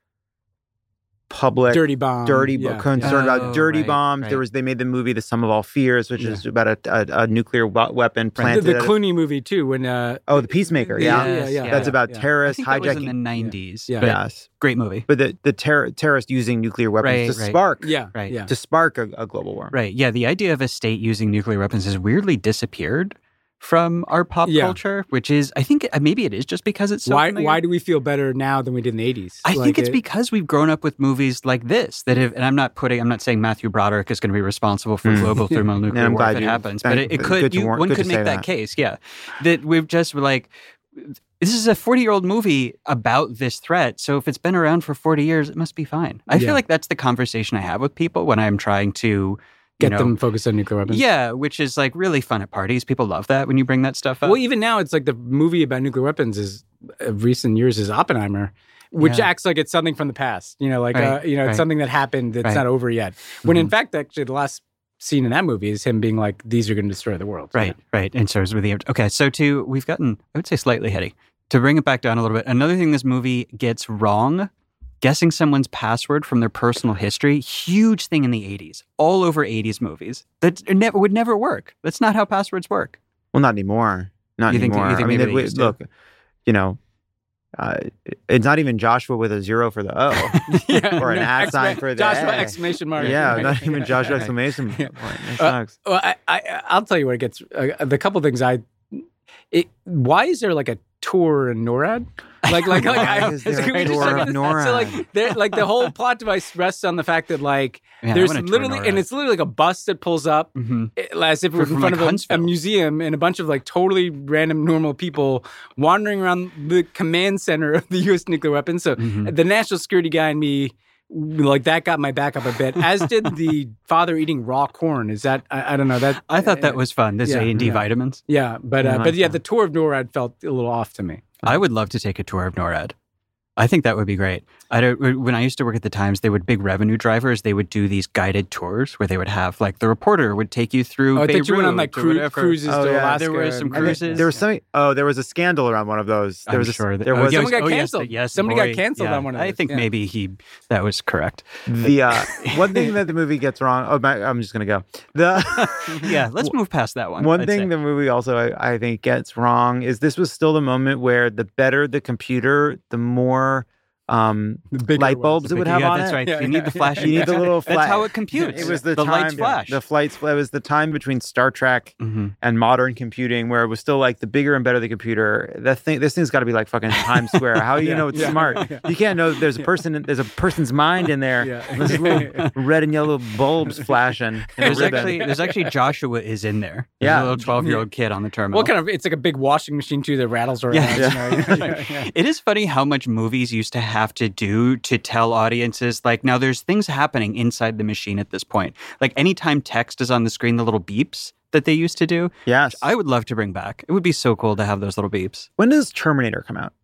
B: public
A: Dirty bomb,
B: dirty
A: yeah,
B: concern
C: yeah.
B: about
C: Oh,
B: dirty
C: right,
B: bombs.
C: right.
B: There was they made the movie The Sum of All Fears, which
A: Yeah.
B: is about a, a, a nuclear we- weapon
A: The,
B: planted.
A: the
B: at a-
A: Clooney movie too, when uh,
B: oh, The Peacemaker. Yeah,
A: yeah, yeah,
B: that's
A: yeah,
B: about
A: yeah.
C: I
B: terrorists
C: think that was in
B: hijacking.
C: the nineties.
A: Yeah.
C: but
B: Yes,
C: great movie.
B: but the the terror terrorists using nuclear weapons
C: Right,
B: to
C: right.
B: spark
A: yeah,
C: Right.
A: yeah.
B: to spark a, a global war.
C: Right. Yeah. The idea of a state using nuclear weapons has weirdly disappeared from our pop
A: Yeah.
C: culture, which is, I think, uh, maybe it is just because it's so
A: why
C: familiar.
A: why do we feel better now than we did in the eighties?
C: I
A: Like
C: think it's
A: it-
C: because we've grown up with movies like this that have, and I'm not putting, I'm not saying Matthew Broderick is going to be responsible for
B: Mm.
C: global thermonuclear
B: I'm
C: war
B: glad
C: if it
B: you-
C: happens, but
B: thank-
C: it, it could,
B: good to
C: you,
B: warn-
C: one
B: good to
C: could make
B: say
C: that,
B: that.
C: case, yeah, that we've just like, this is a forty year old movie about this threat. So if it's been around for forty years, it must be fine. I
A: Yeah.
C: feel like that's the conversation I have with people when I'm trying to
A: get
C: you know,
A: them focused on nuclear weapons.
C: yeah, which is like really fun at parties. People love that when you bring that stuff up.
A: Well, even now, it's like the movie about nuclear weapons is of recent years is Oppenheimer, which
C: Yeah.
A: acts like it's something from the past. You know, like
C: Right,
A: uh, you know, it's
C: right.
A: something that happened that's
C: Right.
A: not over yet. When in
C: Mhm.
A: fact, actually, the last scene in that movie is him being like, "These are going to destroy the world."
C: Right, right. And so is with the okay. So to we've gotten, I would say, slightly heady. To bring it back down a little bit, another thing this movie gets wrong: guessing someone's password from their personal history. Huge thing in the eighties, all over eighties movies. That never would never work. That's not how passwords work.
B: Well, not anymore. Not
C: You think- you
B: anymore.
C: think
B: I mean,
C: maybe
B: it-
C: they used to?
B: look, you know, uh, it's not even Joshua with a zero for the O,
A: Yeah,
B: or an
A: no,
B: at
A: excla-
B: sign for the
A: Joshua
B: A.
A: exclamation mark.
B: Yeah,
A: Right.
B: not even Joshua
A: Right.
B: exclamation
A: Yeah.
B: point. That
A: Uh,
B: sucks.
A: Well, I, I, I'll tell you what it gets. Uh, the couple things I. It, why is there like a tour in NORAD? Like, like, like,
B: Why
A: I,
B: is there
A: can
B: a
A: we just
B: tour
A: talk
B: of
A: about this?
B: NORAD?
A: So, like, there, like the whole plot device rests on the fact that, like,
C: Man, I
A: there's
C: wanna tour
A: literally,
C: NORAD.
A: and it's literally like a bus that pulls up
C: Mm-hmm.
A: eh, as if it was
C: From,
A: in front
C: like,
A: of a, a
C: Huntsville.
A: museum, and a bunch of like totally random normal people wandering around the command center of the U S nuclear weapons. So
C: Mhm.
A: the national security guy and me. Like that got my back up a bit, as did the father eating raw corn. Is that I, I don't know that
C: I thought that was fun. This
A: Yeah,
C: A and D
A: yeah.
C: vitamins.
A: yeah, but
B: Yeah, I
A: uh,
B: like
A: but yeah,
B: that.
A: the tour of NORAD felt a little off to me.
C: I would love to take a tour of NORAD. I think that would be great. I don't, when I used to work at the Times, they would big revenue drivers. They would do these guided tours where they would have like the reporter would take you through.
A: Oh, I
C: Beirut
A: thought you went on like
C: or
A: cru-
C: whatever.
A: cruises
B: Oh,
A: to
B: yeah.
A: Alaska.
C: There were some
A: and-
C: cruises.
B: There was something. Oh, there was a scandal around one of those. There
C: I'm
B: was a,
C: sure that,
B: there
C: oh,
B: was
C: yes,
B: a,
A: Someone got
C: oh, yes,
A: canceled.
C: yes,
A: Somebody got
C: boy,
A: canceled
C: yeah.
A: on one of
C: I
A: those,
C: think
A: yeah.
C: maybe he that was correct.
B: the uh, one thing that the movie gets wrong. Oh, my, I'm just gonna go. The
C: Yeah, let's move past that one.
B: One
C: I'd
B: thing
C: say.
B: the movie also I, I think gets wrong is this was still the moment where the better the computer, the more um,
A: The bigger
B: light
A: it was,
B: bulbs
A: the
B: it would
A: bigger-
B: have
C: yeah,
B: on
C: that's
B: it.
C: right.
A: Yeah,
C: you need
A: yeah,
C: the flash.
A: yeah.
B: You need the little
C: That's
B: flash.
C: how it computes.
B: It was the,
C: the
B: time.
C: lights flash.
B: The flights. It was the time between Star Trek
C: Mhm.
B: and modern computing, where it was still like the bigger and better the computer. That thing. This thing's got to be like fucking Times Square. How do you
A: Yeah,
B: know it's
A: yeah,
B: smart?
A: yeah.
B: You can't know there's a person. in- There's a person's mind in there.
A: Yeah.
B: There's little red and yellow bulbs flashing. In a
C: There's
B: ribbon.
C: actually there's actually Joshua is in there. There's
B: Yeah.
C: a little twelve year old kid on the terminal.
A: What kind of? It's like a big washing machine too that rattles around.
C: Yeah.
A: you know, yeah, yeah, yeah.
C: It is funny how much movies used to have to do to tell audiences, like, now there's things happening inside the machine at this point. Like, anytime text is on the screen, the little beeps that they used to do,
B: Yes.
C: I would love to bring back. It would be so cool to have those little beeps.
B: When does Terminator come out?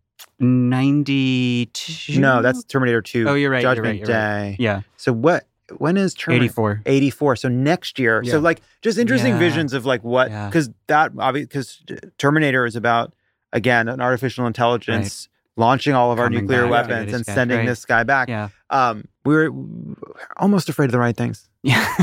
C: ninety-two?
B: No, that's Terminator two.
C: Oh, you're right, you're
B: Judgment
C: right, you're right.
B: Day.
C: Yeah,
B: So what? When is Terminator?
C: eighty-four.
B: eighty-four. So next year. So
A: Yeah.
B: like just interesting
C: Yeah.
B: visions of like what
C: Yeah.
B: because that obviously because Terminator is about again an artificial intelligence launching all of our
C: Coming
B: nuclear
C: back,
B: weapons
C: yeah,
B: and
C: this guy,
B: sending
C: right.
B: this guy back.
C: Yeah.
B: Um, we were almost afraid of the right things.
C: Yeah.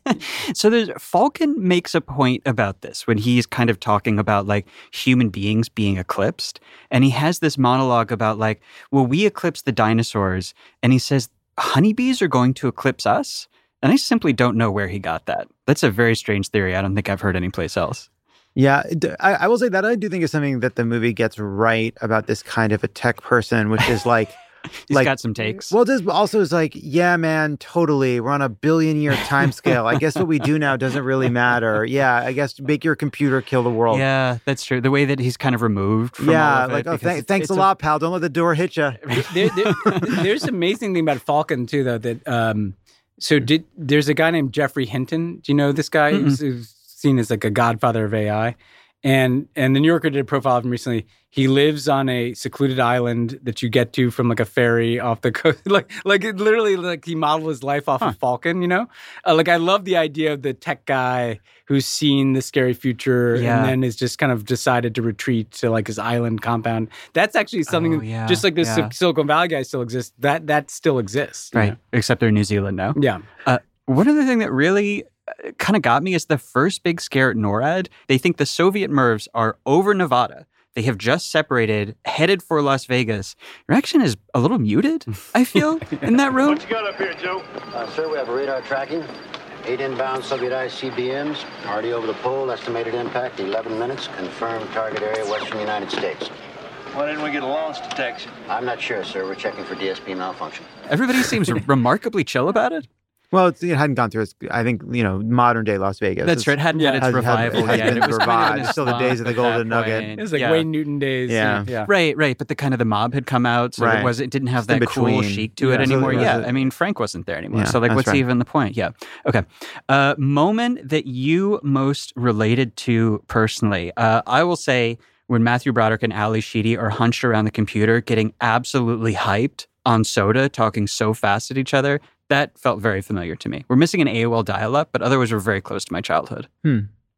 C: So there's Falken makes a point about this when he's kind of talking about like human beings being eclipsed. And he has this monologue about like, well, we eclipsed the dinosaurs. And he says, honeybees are going to eclipse us? And I simply don't know where he got that. That's a very strange theory. I don't think I've heard anyplace else.
B: Yeah, I, I will say that I do think is something that the movie gets right about this kind of a tech person, which is like,
C: He's
B: like,
C: got some takes.
B: Well, this also is like, yeah, man, totally. We're on a billion year time scale. I guess what we do now doesn't really matter. Yeah, I guess make your computer kill the world.
C: Yeah, that's true. The way that he's kind of removed from
B: yeah,
C: all of
B: like,
C: it.
B: oh,
C: because
B: th- thanks
C: it's
B: a lot, pal. Don't let the door hit you.
A: there, there, there's an amazing thing about Falcon too, though. That um, so did there's a guy named Jeffrey Hinton. Do you know this guy? Who's, who's seen as like a godfather of A I. And and the New Yorker did a profile of him recently. He lives on a secluded island that you get to from like a ferry off the coast. like like it literally like he modeled his life off huh. of Falcon, you know? Uh, like I love the idea of the tech guy who's seen the scary future yeah. and then has just kind of decided to retreat to like his island compound. That's actually something
C: oh, yeah.
A: just like this
C: yeah.
A: Silicon Valley guy still exists. That that still exists.
C: Right.
A: know?
C: Except they're in New Zealand now.
A: Yeah.
C: Uh, one other thing that really kind of got me is the first big scare at NORAD. They think the Soviet M I R Vs are over Nevada. They have just separated, headed for Las Vegas. Reaction is a little muted, I feel, in that room.
F: What you got up here, Joe?
K: Uh, sir, we have radar tracking. Eight inbound Soviet I C B Ms. Already over the pole. Estimated impact, eleven minutes. Confirmed target area, western United States.
F: Why didn't we get a launch detection?
K: I'm not sure, sir. We're checking for D S P malfunction.
C: Everybody seems remarkably chill about it.
B: Well, it's, it hadn't gone through its, I think, you know, modern day Las Vegas.
C: That's right. It hadn't
B: yeah,
C: had its
B: has,
C: revival
B: has,
C: yet.
B: Has
C: it
B: been
C: was
B: revived.
C: kind of
B: It's still the days of the Golden Nugget.
A: It was like
C: yeah.
A: Wayne Newton days.
B: Yeah.
A: And, yeah.
C: Right, right. But the kind of the mob had come out, so
B: right.
C: it was it didn't have
B: it's
C: that cool chic to
B: yeah,
C: it anymore.
B: So it
C: yeah,
B: a,
C: I mean, Frank wasn't there anymore.
B: Yeah,
C: so, like, what's
B: right.
C: even the point? Yeah. Okay. Uh, moment that you most related to personally. Uh, I will say when Matthew Broderick and Ali Sheedy are hunched around the computer getting absolutely hyped on soda, talking so fast at each other. That felt very familiar to me. We're missing an A O L dial-up, but otherwise we're very close to my childhood.
B: Hmm.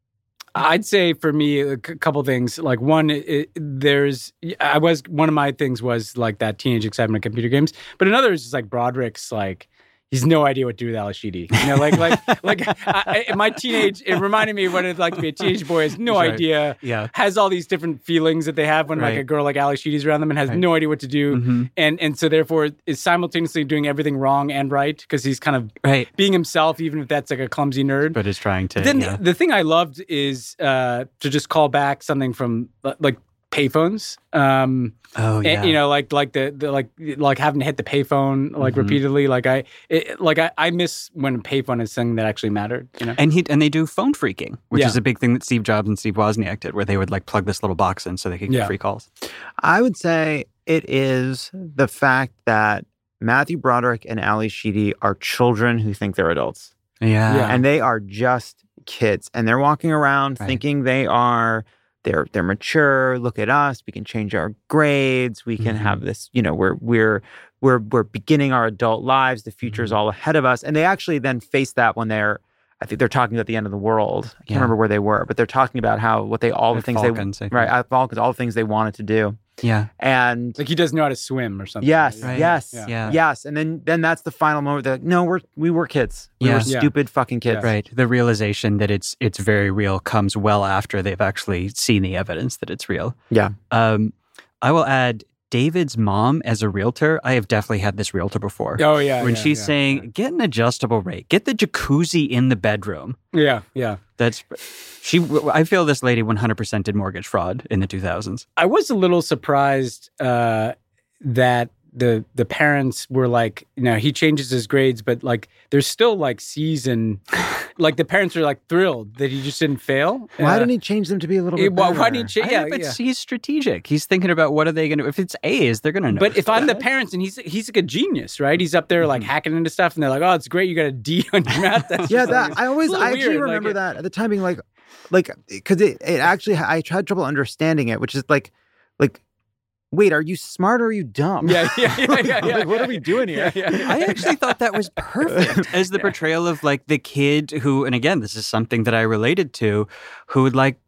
A: I'd say for me, a c- couple things. Like one, it, there's, I was, one of my things was like that teenage excitement of computer games. But another is just like Broderick's like, he's no idea what to do with Ali Sheedy. You know, like, like, like I, I, my teenage, it reminded me what it's like to be a teenage boy, has no
C: right.
A: idea,
C: yeah.
A: has all these different feelings that they have when
C: right.
A: like a girl like Ali Sheedy's around them and has
C: right.
A: no idea what to do.
C: Mm-hmm.
A: And and so therefore is simultaneously doing everything wrong and right because he's kind of
C: right.
A: being himself, even if that's like a clumsy nerd.
C: But is trying to.
A: But then
C: yeah.
A: the, the thing I loved is uh, to just call back something from like payphones. Um,
C: oh yeah,
A: and, you know, like like the, the like like having to hit the payphone like
C: mm-hmm.
A: repeatedly. Like I it, like I, I miss when a payphone is something that actually mattered. You know,
C: and he and they do phone freaking, which
A: yeah.
C: is a big thing that Steve Jobs and Steve Wozniak did, where they would like plug this little box in so they could get
A: yeah.
C: free calls.
B: I would say it is the fact that Matthew Broderick and Ali Sheedy are children who think they're adults.
C: Yeah,
A: yeah.
B: And they are just kids, and they're walking around
C: right.
B: thinking they are. They're they're mature. Look at us. We can change our grades. We can mm-hmm. have this. You know, we're we're we're we're beginning our adult lives. The future's mm-hmm. all ahead of us. And they actually then face that when they're. I think they're talking about the end of the world. I can't
C: yeah.
B: remember where they were, but they're talking about how what they all the,
C: the
B: things
C: Falcons,
B: they right at Falcons, all the things they wanted to do.
C: Yeah,
B: and
A: like he doesn't know how to swim or something.
B: Yes,
C: right.
B: yes,
C: yeah. yeah,
B: yes. And then then that's the final moment. That no, we're we were kids. We
C: yeah.
B: were stupid yeah. fucking kids.
C: Yeah. Right. The realization that it's it's very real comes well after they've actually seen the evidence that it's real.
B: Yeah.
C: Um, I will add David's mom as a realtor. I have definitely had this realtor before.
A: Oh yeah.
C: When
A: yeah,
C: she's
A: yeah,
C: saying,
A: yeah.
C: "Get an adjustable rate. Get the jacuzzi in the bedroom."
A: Yeah. Yeah.
C: That's she. I feel this lady one hundred percent did mortgage fraud in the two thousands.
A: I was a little surprised uh, that the the parents were like, you know, he changes his grades, but like there's still like C's and like the parents are like thrilled that he just didn't fail.
B: Why
A: uh,
B: didn't he change them to be a little bit
A: why,
B: better?
A: why didn't he change? Yeah,
C: but
A: yeah.
C: he's strategic. He's thinking about what are they going to. If it's A's, they're going to know.
A: But if I'm the parents and he's he's like a genius, right? He's up there like mm-hmm. hacking into stuff, and they're like, "Oh, it's great, you got a D on your math." That's
B: yeah,
A: just,
B: that
A: like,
B: I always I actually
A: weird.
B: remember
A: like,
B: that at the time being like, like because it it actually I had trouble understanding it, which is like, like. Wait, are you smart or are you dumb?
A: Yeah, yeah, yeah. yeah, yeah
B: like, what
A: yeah,
B: are we doing here?
A: Yeah, yeah, yeah.
C: I actually thought that was perfect as the portrayal of like the kid who, and again, this is something that I related to, who would like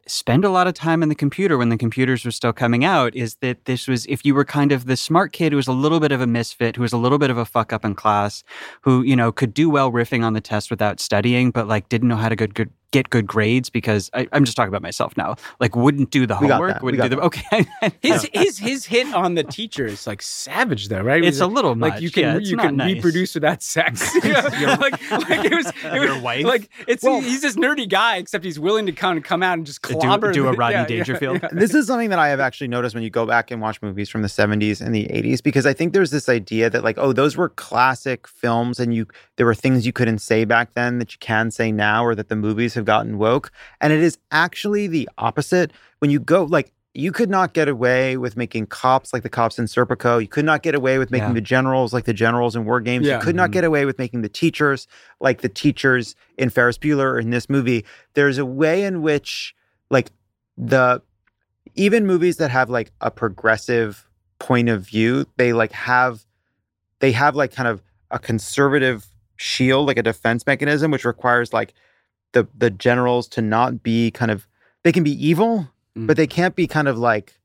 C: spend a lot of time in the computer when the computers were still coming out is that this was, if you were kind of the smart kid who was a little bit of a misfit, who was a little bit of a fuck up in class, who, you know, could do well riffing on the test without studying, but like didn't know how to good, good, get good grades because I, I'm just talking about myself now. Like wouldn't do the homework, wouldn't do the okay.
A: his his his hit on the teacher is like savage though, right?
C: It's
A: a
C: little
A: like
C: much.
A: you can
C: Yeah, it's
A: you
C: not
A: can
C: nice.
A: reproduce without sex. You know? like like it was, it
C: Your
A: was
C: wife?
A: like it's
B: Well-
A: he's this nerdy guy except he's willing to kind of come out and just
C: Do-
A: clobber
C: do a
A: the-
C: Rodney
A: yeah, yeah,
C: Dangerfield.
A: yeah.
B: This is something that I have actually noticed when you go back and watch movies from the seventies and the eighties, because I think there's this idea that like, oh, those were classic films and you there were things you couldn't say back then that you can say now, or that the movies have gotten woke. And it is actually the opposite. When you go, like, you could not get away with making cops like the cops in Serpico. You could not get away with making
C: Yeah.
B: the generals like the generals in War Games.
A: Yeah.
B: You could not get away with making the teachers like the teachers in Ferris Bueller or in this movie. There's a way in which, like, the even movies that have like a progressive point of view, they like have they have like kind of a conservative shield, like a defense mechanism, which requires like the the generals to not be kind of, they can be evil,
A: Mm.
B: but they can't be kind of like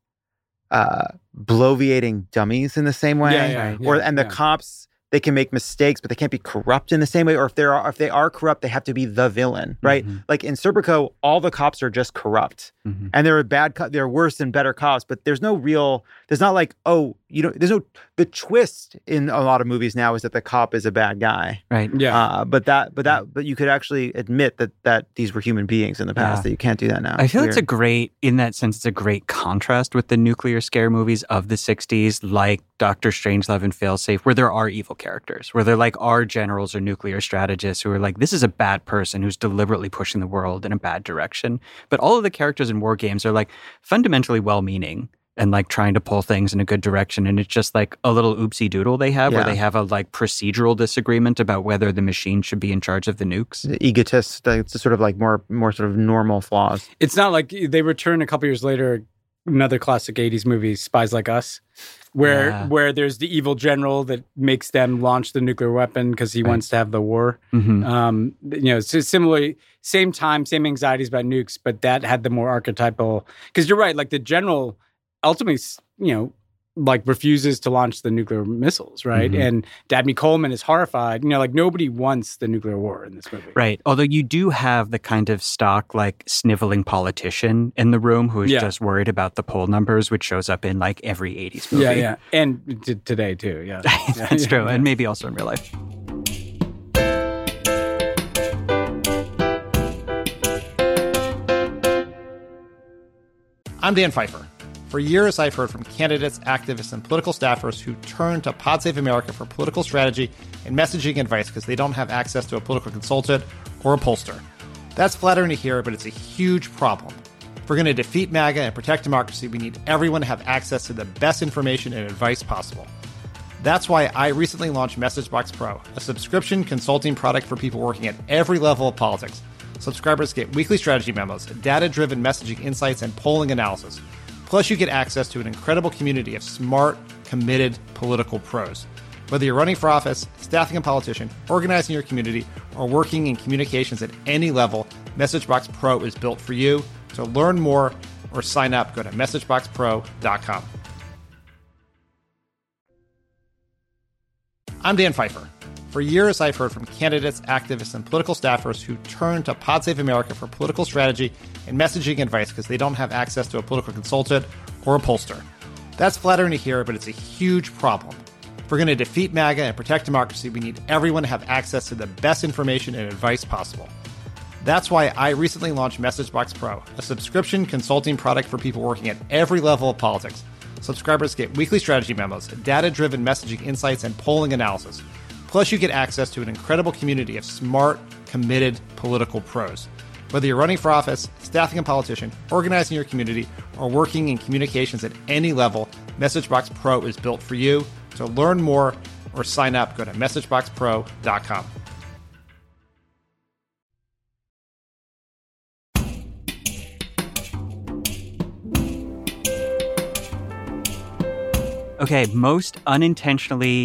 B: uh bloviating dummies in the same way.
A: Yeah, yeah,
B: or
A: yeah,
B: and the
A: yeah.
B: cops, they can make mistakes, but they can't be corrupt in the same way. Or if they are if they are corrupt, they have to be the villain, right?
C: Mm-hmm.
B: Like in Serpico, all the cops are just corrupt.
C: Mhm.
B: And there are bad co- there are worse and better cops, but there's no real, there's not like, oh, you know, there's no, the twist in a lot of movies now is that the cop is a bad guy.
C: Right.
A: Yeah.
B: Uh, but that, but that, but you could actually admit that that these were human beings in the past.
C: Yeah.
B: That you can't do that now.
C: I feel
B: Weird.
C: it's a great, in that sense, it's a great contrast with the nuclear scare movies of the sixties, like Doctor Strangelove and Failsafe, where there are evil characters, where there like are generals or nuclear strategists who are like, this is a bad person who's deliberately pushing the world in a bad direction. But all of the characters in War Games are like fundamentally well-meaning and like trying to pull things in a good direction. And it's just like a little oopsie doodle they have,
B: Yeah.
C: where they have a like procedural disagreement about whether the machine should be in charge of the nukes.
B: The egotist. It's sort of like more, more sort of normal flaws.
A: It's not like they return a couple years later, another classic eighties movie, Spies Like Us, where
C: Yeah.
A: where there's the evil general that makes them launch the nuclear weapon because he
C: Right.
A: wants to have the war.
C: Mhm.
A: Um, you know, so similarly, same time, same anxieties about nukes, but that had the more archetypal. Because you're right, like the general ultimately, you know, like refuses to launch the nuclear missiles, right?
C: Mhm.
A: And Dabney Coleman is horrified. You know, like nobody wants the nuclear war in this movie.
C: Right. Although you do have the kind of stock, like, sniveling politician in the room who is
A: Yeah.
C: just worried about the poll numbers, which shows up in, like, every eighties movie.
A: Yeah, yeah. And t- today, too. Yeah. Yeah,
C: That's
A: yeah,
C: true.
A: yeah.
C: And maybe also in real life.
I: I'm Dan Pfeiffer. For years, I've heard from candidates, activists, and political staffers who turn to Pod Save America for political strategy and messaging advice because they don't have access to a political consultant or a pollster. That's flattering to hear, but it's a huge problem. If we're going to defeat MAGA and protect democracy, we need everyone to have access to the best information and advice possible. That's why I recently launched MessageBox Pro, a subscription consulting product for people working at every level of politics. Subscribers get weekly strategy memos, data-driven messaging insights, and polling analysis. Plus, you get access to an incredible community of smart, committed political pros. Whether you're running for office, staffing a politician, organizing your community, or working in communications at any level, MessageBox Pro is built for you. To learn more or sign up, go to message box pro dot com. I'm Dan Pfeiffer. For years, I've heard from candidates, activists, and political staffers who turn to Pod Save America for political strategy and messaging advice because they don't have access to a political consultant or a pollster. That's flattering to hear, but it's a huge problem. If we're going to defeat MAGA and protect democracy, we need everyone to have access to the best information and advice possible. That's why I recently launched MessageBox Pro, a subscription consulting product for people working at every level of politics. Subscribers get weekly strategy memos, data-driven messaging insights, and polling analysis. Plus, you get access to an incredible community of smart, committed political pros. Whether you're running for office, staffing a politician, organizing your community, or working in communications at any level, MessageBox Pro is built for you. To learn more or sign up, go to message box pro dot com.
C: Okay, most unintentionally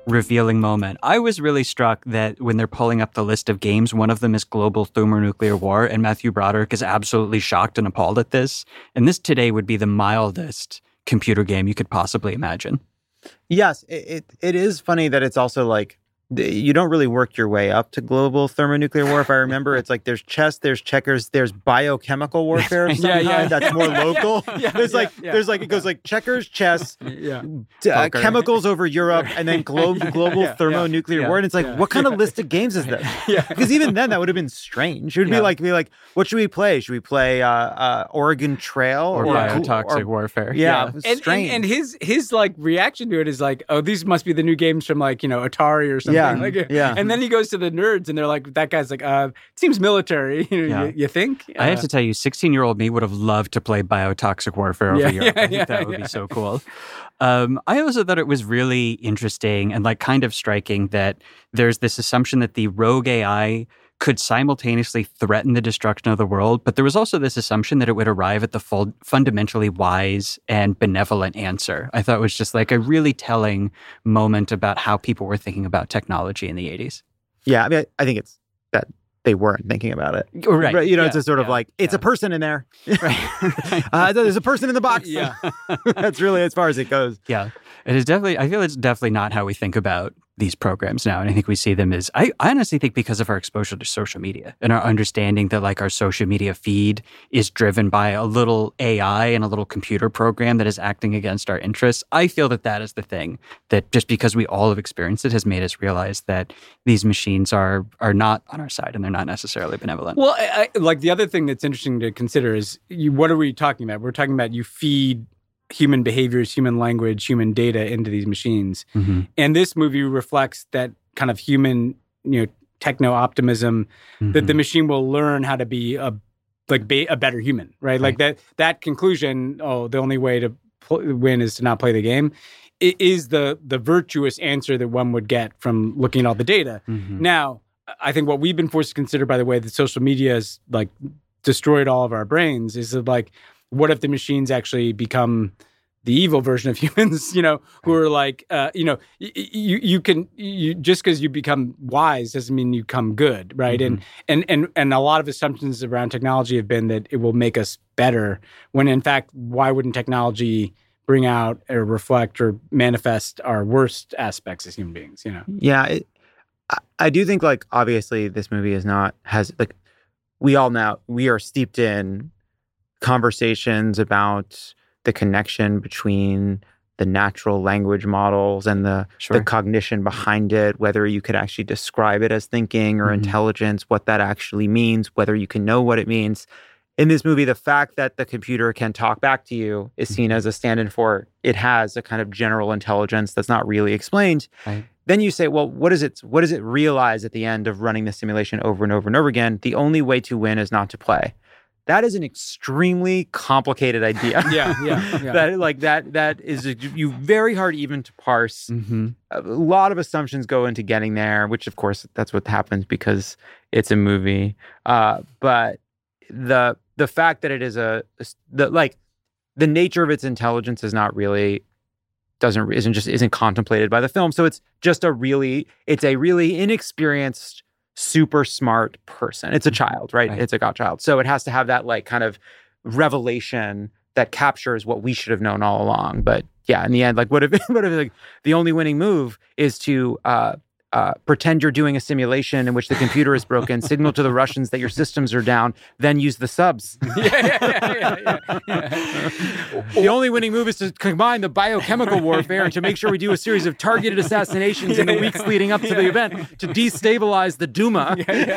C: revealing moment. I was really struck that when they're pulling up the list of games, one of them is Global Thermonuclear War, and Matthew Broderick is absolutely shocked and appalled at this. And this today would be the mildest computer game you could possibly imagine.
B: Yes, it, it, it is funny that it's also like, you don't really work your way up to global thermonuclear war. If I remember, it's like there's chess, there's checkers, there's biochemical warfare of some
A: Yeah,
B: kind
A: yeah.
B: that's more local.
A: Yeah,
B: there's like
A: yeah, yeah.
B: there's like it goes like checkers, chess,
A: Yeah.
B: uh, chemicals over Europe, and then glo- global
A: Yeah,
B: thermonuclear
A: yeah,
B: war. And it's like,
A: yeah.
B: what kind of list of games is this?
A: Yeah.
B: Because even then, that would have been strange. It would
C: Yeah.
B: be like be like, what should we play? Should we play uh, uh, Oregon Trail
C: Or,
B: or
C: biotoxic
B: or-
C: warfare.
B: Yeah,
A: And, and
B: strange.
A: and his his like reaction to it is like, oh, these must be the new games from like, you know, Atari or something.
B: Yeah,
A: Like,
B: yeah.
A: And then he goes to the nerds and they're like, that guy's like, uh, it seems military. You,
C: Yeah.
A: you, you think?
C: I have
A: Uh,
C: to tell you, sixteen-year-old me would have loved to play biotoxic warfare over
A: Yeah,
C: Europe. I
A: yeah,
C: think
A: yeah,
C: that would
A: yeah.
C: be so cool. Um, I also thought it was really interesting and like kind of striking that there's this assumption that the rogue A I could simultaneously threaten the destruction of the world, but there was also this assumption that it would arrive at the full, fundamentally wise and benevolent answer. I thought it was just like a really telling moment about how people were thinking about technology in the eighties.
B: Yeah, I mean, I, I think it's that they weren't thinking about it.
C: Right.
B: You know,
C: Yeah,
B: it's a sort of
C: yeah,
B: like, it's
C: yeah.
B: a person in there.
C: Right.
B: uh, there's a person in the box.
A: Yeah.
B: That's really as far as it goes.
C: Yeah, it is definitely, I feel it's definitely not how we think about these programs now. And I think we see them as, I, I honestly think because of our exposure to social media and our understanding that like our social media feed is driven by a little A I and a little computer program that is acting against our interests. I feel that that is the thing that just because we all have experienced it has made us realize that these machines are are not on our side and they're not necessarily benevolent.
A: Well, I, I, like the other thing that's interesting to consider is you, what are we talking about? We're talking about you feed human behaviors, human language, human data into these machines.
C: Mm-hmm.
A: And this movie reflects that kind of human, you know, techno optimism
C: Mm-hmm.
A: that the machine will learn how to be a like be a better human, right? Like that that conclusion, oh, the only way to pl- win is to not play the game. It is the the virtuous answer that one would get from looking at all the data.
C: Mhm.
A: Now, I think what we've been forced to consider by the way that social media has like destroyed all of our brains is that like, what if the machines actually become the evil version of humans, you know, who are like, uh, you know, y- y- you you can, you just because you become wise doesn't mean you become good, right?
C: Mm-hmm.
A: And, and and and a lot of assumptions around technology have been that it will make us better, when in fact, why wouldn't technology bring out or reflect or manifest our worst aspects as human beings, you know?
B: Yeah, it, I, I do think like obviously this movie is not has like we all now we are steeped in conversations about the connection between the natural language models and the
C: Sure.
B: the cognition behind it, whether you could actually describe it as thinking or
C: Mhm.
B: intelligence, what that actually means, whether you can know what it means. In this movie, the fact that the computer can talk back to you is seen as a stand-in for it has a kind of general intelligence that's not really explained.
C: Right.
B: Then you say, well, what is it? What does it realize at the end of running the simulation over and over and over again? The only way to win is not to play. That is an extremely complicated idea.
A: Yeah, yeah, yeah.
B: that like that that is you very hard even to parse.
C: Mm-hmm.
B: A lot of assumptions go into getting there, which of course that's what happens because it's a movie. Uh, but the the fact that it is a the like the nature of its intelligence is not really doesn't isn't just isn't contemplated by the film. So it's just a really it's a really inexperienced, super smart person. It's a child, right?
C: Right.
B: It's a godchild. So it has to have that like kind of revelation that captures what we should have known all along. But yeah, in the end, like what if what if like the only winning move is to uh, uh, pretend you're doing a simulation in which the computer is broken, signal to the Russians that your systems are down, then use the subs.
A: yeah, yeah, yeah, yeah, yeah.
B: The only winning move is to combine the biochemical warfare and to make sure we do a series of targeted assassinations in the
A: Yeah,
B: weeks
A: yeah.
B: leading up to the event to destabilize the Duma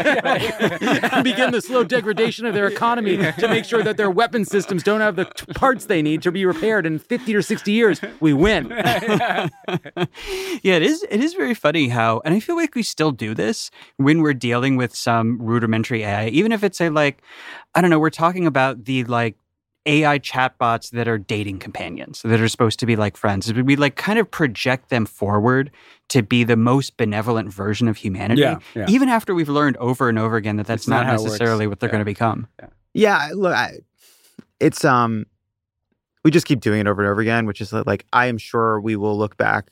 B: and begin the slow degradation of their economy to make sure that their weapon systems don't have the t- parts they need to be repaired in fifty or sixty years. We win.
C: Yeah, it is. It is very funny how, and I feel like we still do this when we're dealing with some rudimentary A I, even if it's a like, I don't know, we're talking about the like A I chatbots that are dating companions that are supposed to be like friends. We like kind of project them forward to be the most benevolent version of humanity,
A: Yeah, yeah.
C: even after we've learned over and over again that that's
A: It's not
C: not,
A: how it works.
C: necessarily what they're
A: Yeah.
C: going to become.
B: Yeah, look, I, it's um, we just keep doing it over and over again, which is like I am sure we will look back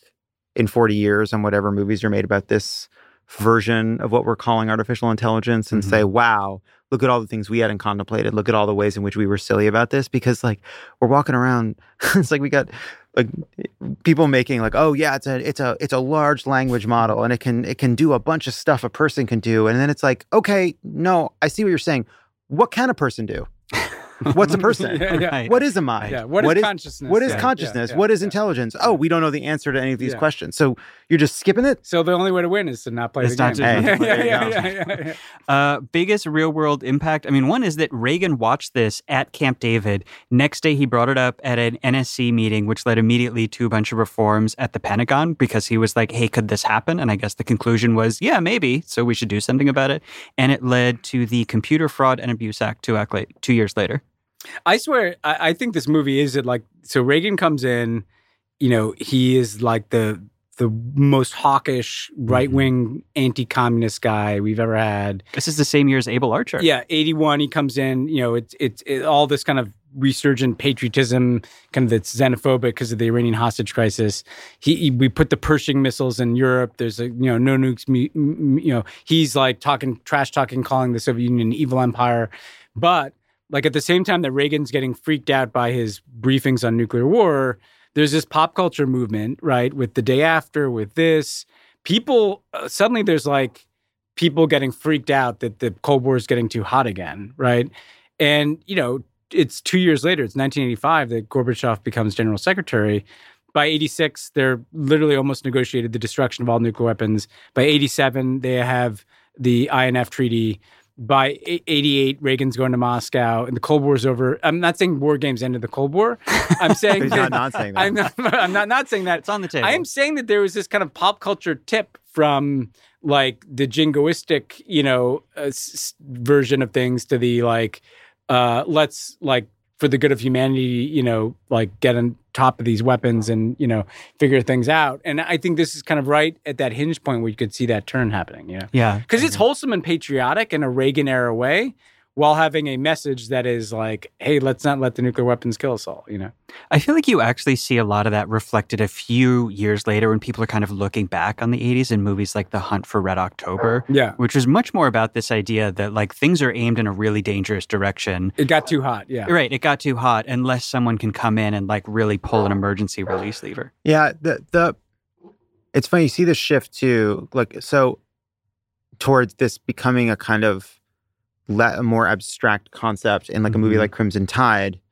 B: in forty years on whatever movies are made about this version of what we're calling artificial intelligence and mm-hmm. say, wow, look at all the things we hadn't contemplated. Look at all the ways in which we were silly about this. Because like we're walking around, it's like we got like people making like, oh yeah, it's a it's a it's a large language model and it can it can do a bunch of stuff a person can do. And then it's like, okay, no, I see what you're saying. What can a person do? What's a person?
A: yeah, yeah.
B: What is a mind?
A: Yeah. What,
B: what
A: is
B: is
A: consciousness?
B: What is
A: yeah,
B: consciousness?
A: yeah, yeah,
B: what is
A: yeah.
B: intelligence? Oh, we don't know the answer to any of these
A: Yeah.
B: questions. So you're just skipping it?
A: So the only way to win is to not play
C: It's
A: the
C: not
A: game.
C: to-
B: Hey,
A: yeah,
B: there you
A: yeah,
B: go.
A: yeah, yeah, yeah.
C: Uh, biggest real world impact. I mean, one is that Reagan watched this at Camp David. Next day, he brought it up at an N S C meeting, which led immediately to a bunch of reforms at the Pentagon because he was like, hey, could this happen? And I guess the conclusion was, yeah, maybe. So we should do something about it. And it led to the Computer Fraud and Abuse Act two, act late, two years later.
A: I swear, I, I think this movie is it like so. Reagan comes in, you know, he is like the the most hawkish, right wing, anti communist guy we've ever had.
C: This is the same year as Abel Archer.
A: Yeah, eighty-one. He comes in. You know, it's it's it, all this kind of resurgent patriotism, kind of that's xenophobic because of the Iranian hostage crisis. He, he we put the Pershing missiles in Europe. There's a you know no nukes. You know, he's like talking trash talking, calling the Soviet Union an evil empire, but like at the same time that Reagan's getting freaked out by his briefings on nuclear war, there's this pop culture movement, right? With The Day After, with this, people uh, suddenly there's like people getting freaked out that the Cold War is getting too hot again, right? And you know, it's two years later. It's nineteen eighty-five that Gorbachev becomes general secretary. By eighty-six, they're literally almost negotiated the destruction of all nuclear weapons. By eighty-seven, they have the I N F treaty. By eighty-eight, Reagan's going to Moscow, and the Cold War is over. I'm not saying war games ended the Cold War. I'm saying
B: He's
A: that,
B: not not saying that.
A: I'm not, I'm not not saying that.
C: It's on the table.
A: I am saying that there was this kind of pop culture tip from like the jingoistic, you know, uh, s- version of things to the like, uh, let's like for the good of humanity, you know, like get on top of these weapons and, you know, figure things out. And I think this is kind of right at that hinge point where you could see that turn happening, you know?
C: Yeah.
A: Because it's wholesome and patriotic in a Reagan era way while having a message that is like, hey, let's not let the nuclear weapons kill us all, you know?
C: I feel like you actually see a lot of that reflected a few years later when people are kind of looking back on the eighties in movies like The Hunt for Red October,
A: Yeah.
C: which was much more about this idea that like things are aimed in a really dangerous direction.
A: It got too hot, yeah.
C: Right, it got too hot unless someone can come in and like really pull an emergency release lever.
B: Yeah, the the it's funny you see the shift too, like so towards this becoming a kind of le- a more abstract concept in like a movie
C: Mhm.
B: like Crimson Tide.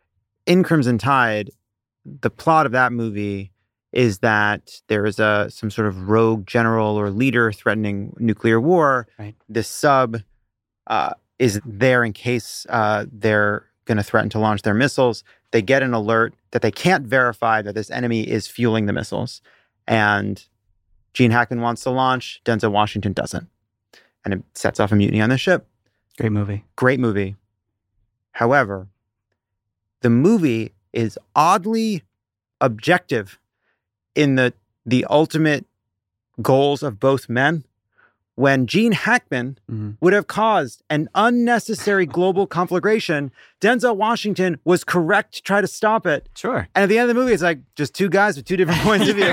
B: In Crimson Tide, the plot of that movie is that there is a some sort of rogue general or leader threatening nuclear war.
C: Right.
B: This sub uh, is there in case uh, they're going to threaten to launch their missiles. They get an alert that they can't verify that this enemy is fueling the missiles. And Gene Hackman wants to launch, Denzel Washington doesn't. And it sets off a mutiny on the ship.
C: Great movie.
B: Great movie. However, the movie is oddly objective in the the ultimate goals of both men. When Gene Hackman
C: Mm-hmm.
B: would have caused an unnecessary global conflagration, Denzel Washington was correct to try to stop it.
C: Sure.
B: And at the end of the movie, it's like just two guys with two different points of view.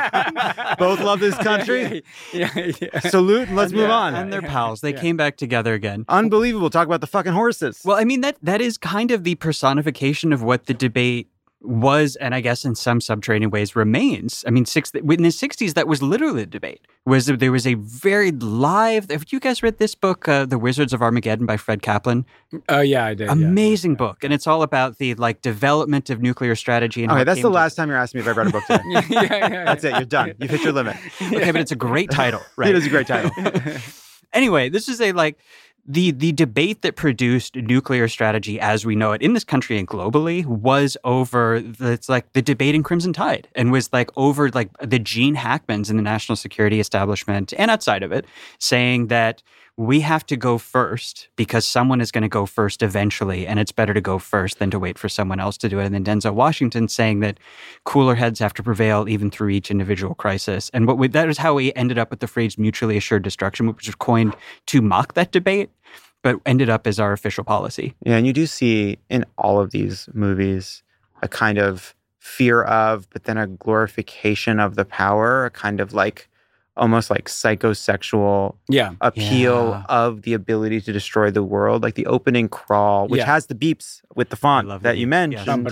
B: Both love this country.
A: Yeah, yeah, yeah.
B: Salute and let's move
A: Yeah,
B: on.
C: And they're
A: yeah,
C: pals. They
A: yeah.
C: came back together again.
B: Unbelievable. Talk about the fucking horses.
C: Well, I mean, that that is kind of the personification of what the debate was, and I guess in some subterranean ways remains. I mean, six, in the sixties, that was literally a debate. Was there was a very live. Have you guys read this book, uh, The Wizards of Armageddon by Fred Kaplan?
A: Oh, yeah, I did. yeah.
C: Amazing book, and it's all about the like development of nuclear strategy. And how
B: Okay,
C: it
B: that's
C: came
B: the
C: to-
B: last time you're asking me if I've read a book today.
A: yeah, yeah, yeah,
B: That's it. You're done. You've hit your limit.
C: Okay, but it's a great title, right?
B: It is a great title.
C: Anyway, this is a like the the debate that produced nuclear strategy as we know it in this country and globally was over the, it's like the debate in Crimson Tide, and was like over like the Gene Hackmans in the national security establishment and outside of it saying that we have to go first because someone is going to go first eventually, and it's better to go first than to wait for someone else to do it. And then Denzel Washington saying that cooler heads have to prevail even through each individual crisis. And what we, that is how we ended up with the phrase mutually assured destruction, which was coined to mock that debate, but ended up as our official policy.
B: Yeah, and you do see in all of these movies a kind of fear of, but then a glorification of the power, a kind of like almost like psychosexual
A: yeah.
B: appeal
C: Yeah.
B: of the ability to destroy the world. Like the opening crawl, which
A: Yeah.
B: has the beeps with the font
C: love
B: that
C: the
B: you
C: beep.
B: mentioned.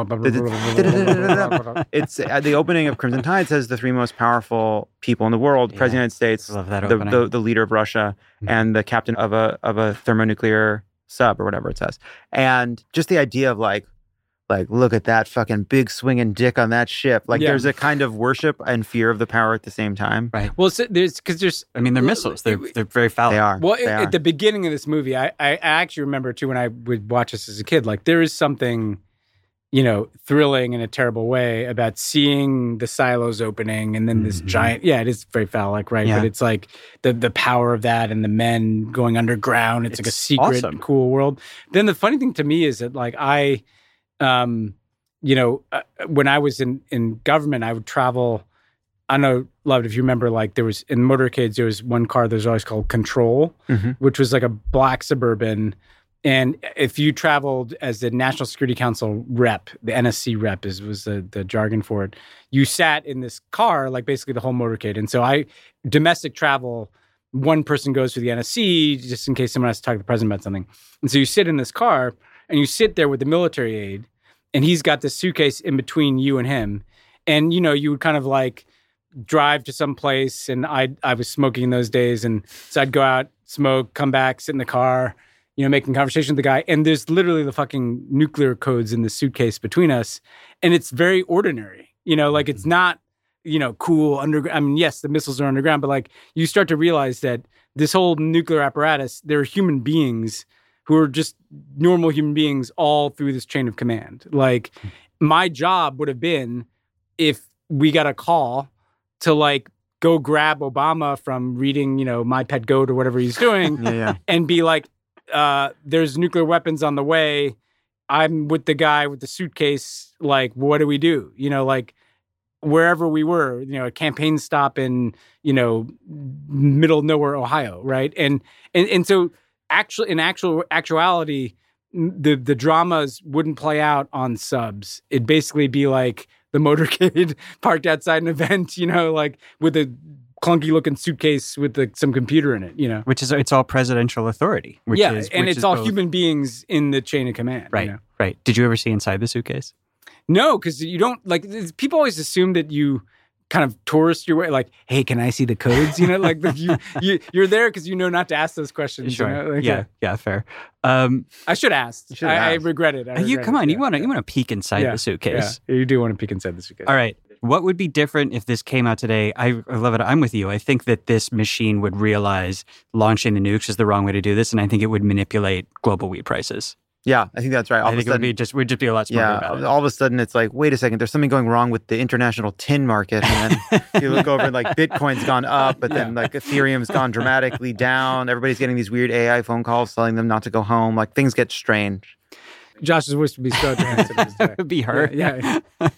A: Yeah.
B: It's at the opening of Crimson Tide says the three most powerful people in the world:
C: Yeah.
B: President of the United States,
C: Love that
B: the,
C: opening.
B: the the leader of Russia,
C: Mhm.
B: and the captain of a of a thermonuclear sub or whatever it says. And just the idea of like, like look at that fucking big swinging dick on that ship. Like
A: Yeah.
B: there's a kind of worship and fear of the power at the same time.
C: Right.
A: Well, so there's because there's
C: I mean, they're missiles. They're they're very foul.
B: They are.
A: Well,
B: They
A: at,
B: are.
A: at the beginning of this movie, I, I actually remember too when I would watch this as a kid. Like there is something, you know, thrilling in a terrible way about seeing the silos opening and then this
C: Mhm.
A: giant. Yeah, it is very phallic, right?
C: Yeah.
A: But it's like the the power of that and the men going underground. It's, like a
C: It's
A: secret,
C: awesome.
A: cool world. Then the funny thing to me is that like I, um, you know, uh, when I was in in government, I would travel. I don't know, Loved, if you remember, like there was in motorcades, there was one car that was always called Control,
B: Mhm.
A: which was like a black Suburban. And if you traveled as the National Security Council rep, the N S C rep is was the, the jargon for it, you sat in this car, like basically the whole motorcade. And so I, domestic travel, one person goes through the N S C just in case someone has to talk to the president about something. And so you sit in this car and you sit there with the military aide and he's got this suitcase in between you and him. And, you know, you would kind of like drive to some place and I I was smoking in those days. And so I'd go out, smoke, come back, sit in the car, you know, making conversation with the guy. And there's literally the fucking nuclear codes in the suitcase between us. And it's very ordinary, you know, like it's not, you know, cool underground. I mean, yes, the missiles are underground, but like you start to realize that this whole nuclear apparatus, there are human beings who are just normal human beings all through this chain of command. Like my job would have been if we got a call to like go grab Obama from reading, you know, My Pet Goat or whatever he's doing
B: Yeah, yeah.
A: and be like, uh, there's nuclear weapons on the way. I'm with the guy with the suitcase. Like, what do we do? You know, like wherever we were, you know, a campaign stop in, you know, middle of nowhere, Ohio. Right. And, and, and so actually in actual actuality, the, the dramas wouldn't play out on subs. It'd basically be like the motorcade parked outside an event, you know, like with a clunky looking suitcase with the, some computer in it, you know.
C: Which is, it's all presidential authority. Which
A: yeah,
C: is,
A: and
C: which
A: it's
C: is
A: all
C: both-
A: human beings in the chain of command.
C: Right,
A: You know?
C: right. Did you ever see inside the suitcase?
A: No, because you don't, like, it's- people always assume that you kind of tourist your way, like, hey, can I see the codes? You know, like the, you, you, you're there because you know not to ask those questions.
C: Sure.
A: You know? Like,
C: yeah, yeah, fair. Um,
A: I should ask.
B: You should
A: I, I
B: ask.
A: regret it. I
C: you
A: regret
C: come
A: it.
C: on, you
A: Yeah,
C: want to
A: yeah.
C: you want to peek inside
A: Yeah,
C: the suitcase.
A: Yeah, you do want to peek inside the suitcase.
C: All right. What would be different if this came out today? I, I love it. I'm with you. I think that this machine would realize launching the nukes is the wrong way to do this, and I think it would manipulate global wheat prices.
B: Yeah, I think that's right. All
C: I
B: of a
C: think it would
B: sudden,
C: be just we'd just be a lot smarter
B: yeah,
C: about it.
B: all of a sudden it's like, wait a second, there's something going wrong with the international tin market. And then you look over and like Bitcoin's gone up, but then like Ethereum's gone dramatically down. Everybody's getting these weird A I phone calls telling them not to go home. Like things get strange.
A: Josh's voice would be so handsome.
C: That would be her.
A: Yeah, yeah.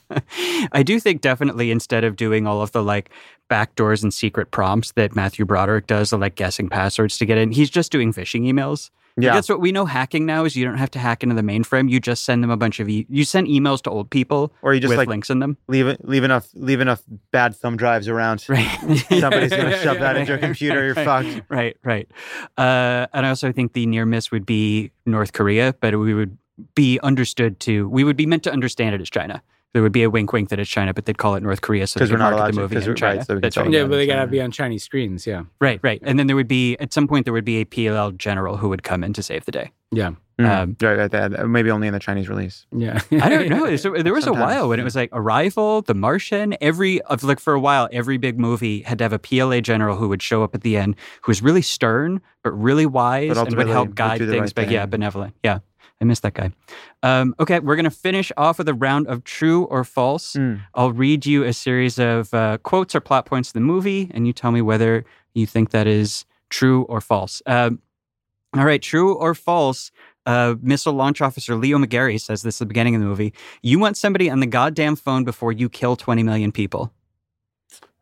C: I do think definitely instead of doing all of the like backdoors and secret prompts that Matthew Broderick does, of like guessing passwords to get in, he's just doing phishing emails.
B: Yeah.
C: That's what we know hacking now is you don't have to hack into the mainframe. You just send them a bunch of, e- you send emails to old people
B: Or you just
C: with
B: like
C: links in them.
B: leave it, leave enough, leave enough bad thumb drives around.
C: Right.
B: Somebody's going to
A: Yeah,
B: shove
A: yeah,
B: that
A: yeah.
B: into your computer. You're
C: right,
B: fucked.
C: Right, right. Uh, and I also think the near miss would be North Korea, but we would be understood to, we would be meant to understand it as China. There would be a wink wink that it's China, but they'd call it North Korea so they
B: 'Cause
C: could
B: we're not
C: market the
B: allowed to-
C: movie
B: 'cause
C: in
B: we're-
C: China.
B: right, so we can
C: That's
B: tell
C: right.
A: Yeah,
B: Yeah,
A: but they
B: that's
A: gotta
B: right.
A: be on Chinese screens. Yeah,
C: Right, right. And then there would be, at some point, there would be a P L L general who would come in to save the day.
A: yeah,
B: Mm.
C: Um,
B: right, right, that, maybe only in the Chinese release.
A: yeah.
C: I don't know. So there was a
B: Sometimes,
C: while when it
B: yeah.
C: was like Arrival, The Martian, every, of like for a while, every big movie had to have a P L A general who would show up at the end, who was really stern, but really wise
B: But
C: and would
B: ultimately
C: help
B: would
C: guide
B: do the
C: things.
B: right
C: But yeah,
B: thing.
C: benevolent. Yeah. I miss that guy. Um, okay, we're going to finish off with a round of true or false.
B: Mm.
C: I'll read you a series of uh, quotes or plot points of the movie, and you tell me whether you think that is true or false. Um, all right, true or false. Uh, Missile Launch Officer Leo McGarry says this at the beginning of the movie. You want somebody on the goddamn phone before you kill twenty million people.